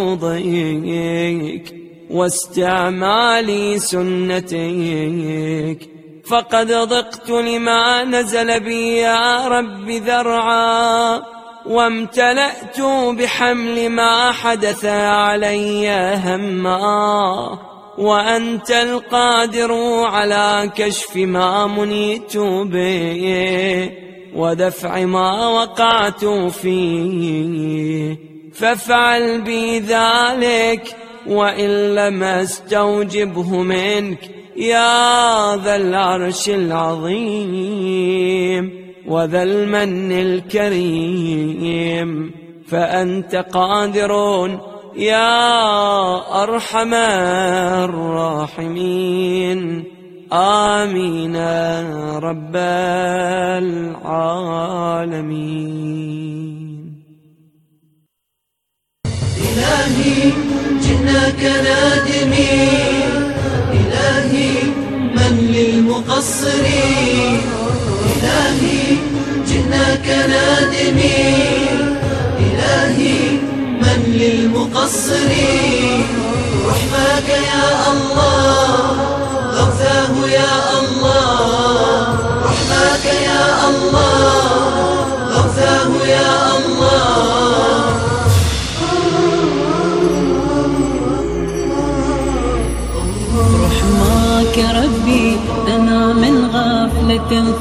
فروضك واستعمال سنتك، فقد ضقت لما نزل بي يا رب ذرعا، وامتلأت بحمل ما حدث علي هما، وأنت القادر على كشف ما منيت به، ودفع ما وقعت فيه، فافعل بي ذلك، وإن لم استوجبه منك يا ذا العرش العظيم وذا المن الكريم، فأنت قادر يا أرحم الراحمين. آمين رب العالمين. إلهي جئناك نادمين، إلهي من للمقصرين، إلهي جئناك نادمين، إلهي من للمقصرين. رحماك يا الله، غوثاه يا الله، رحماك يا الله، غوثاه يا الله. رحماك ربي لنا من غفلة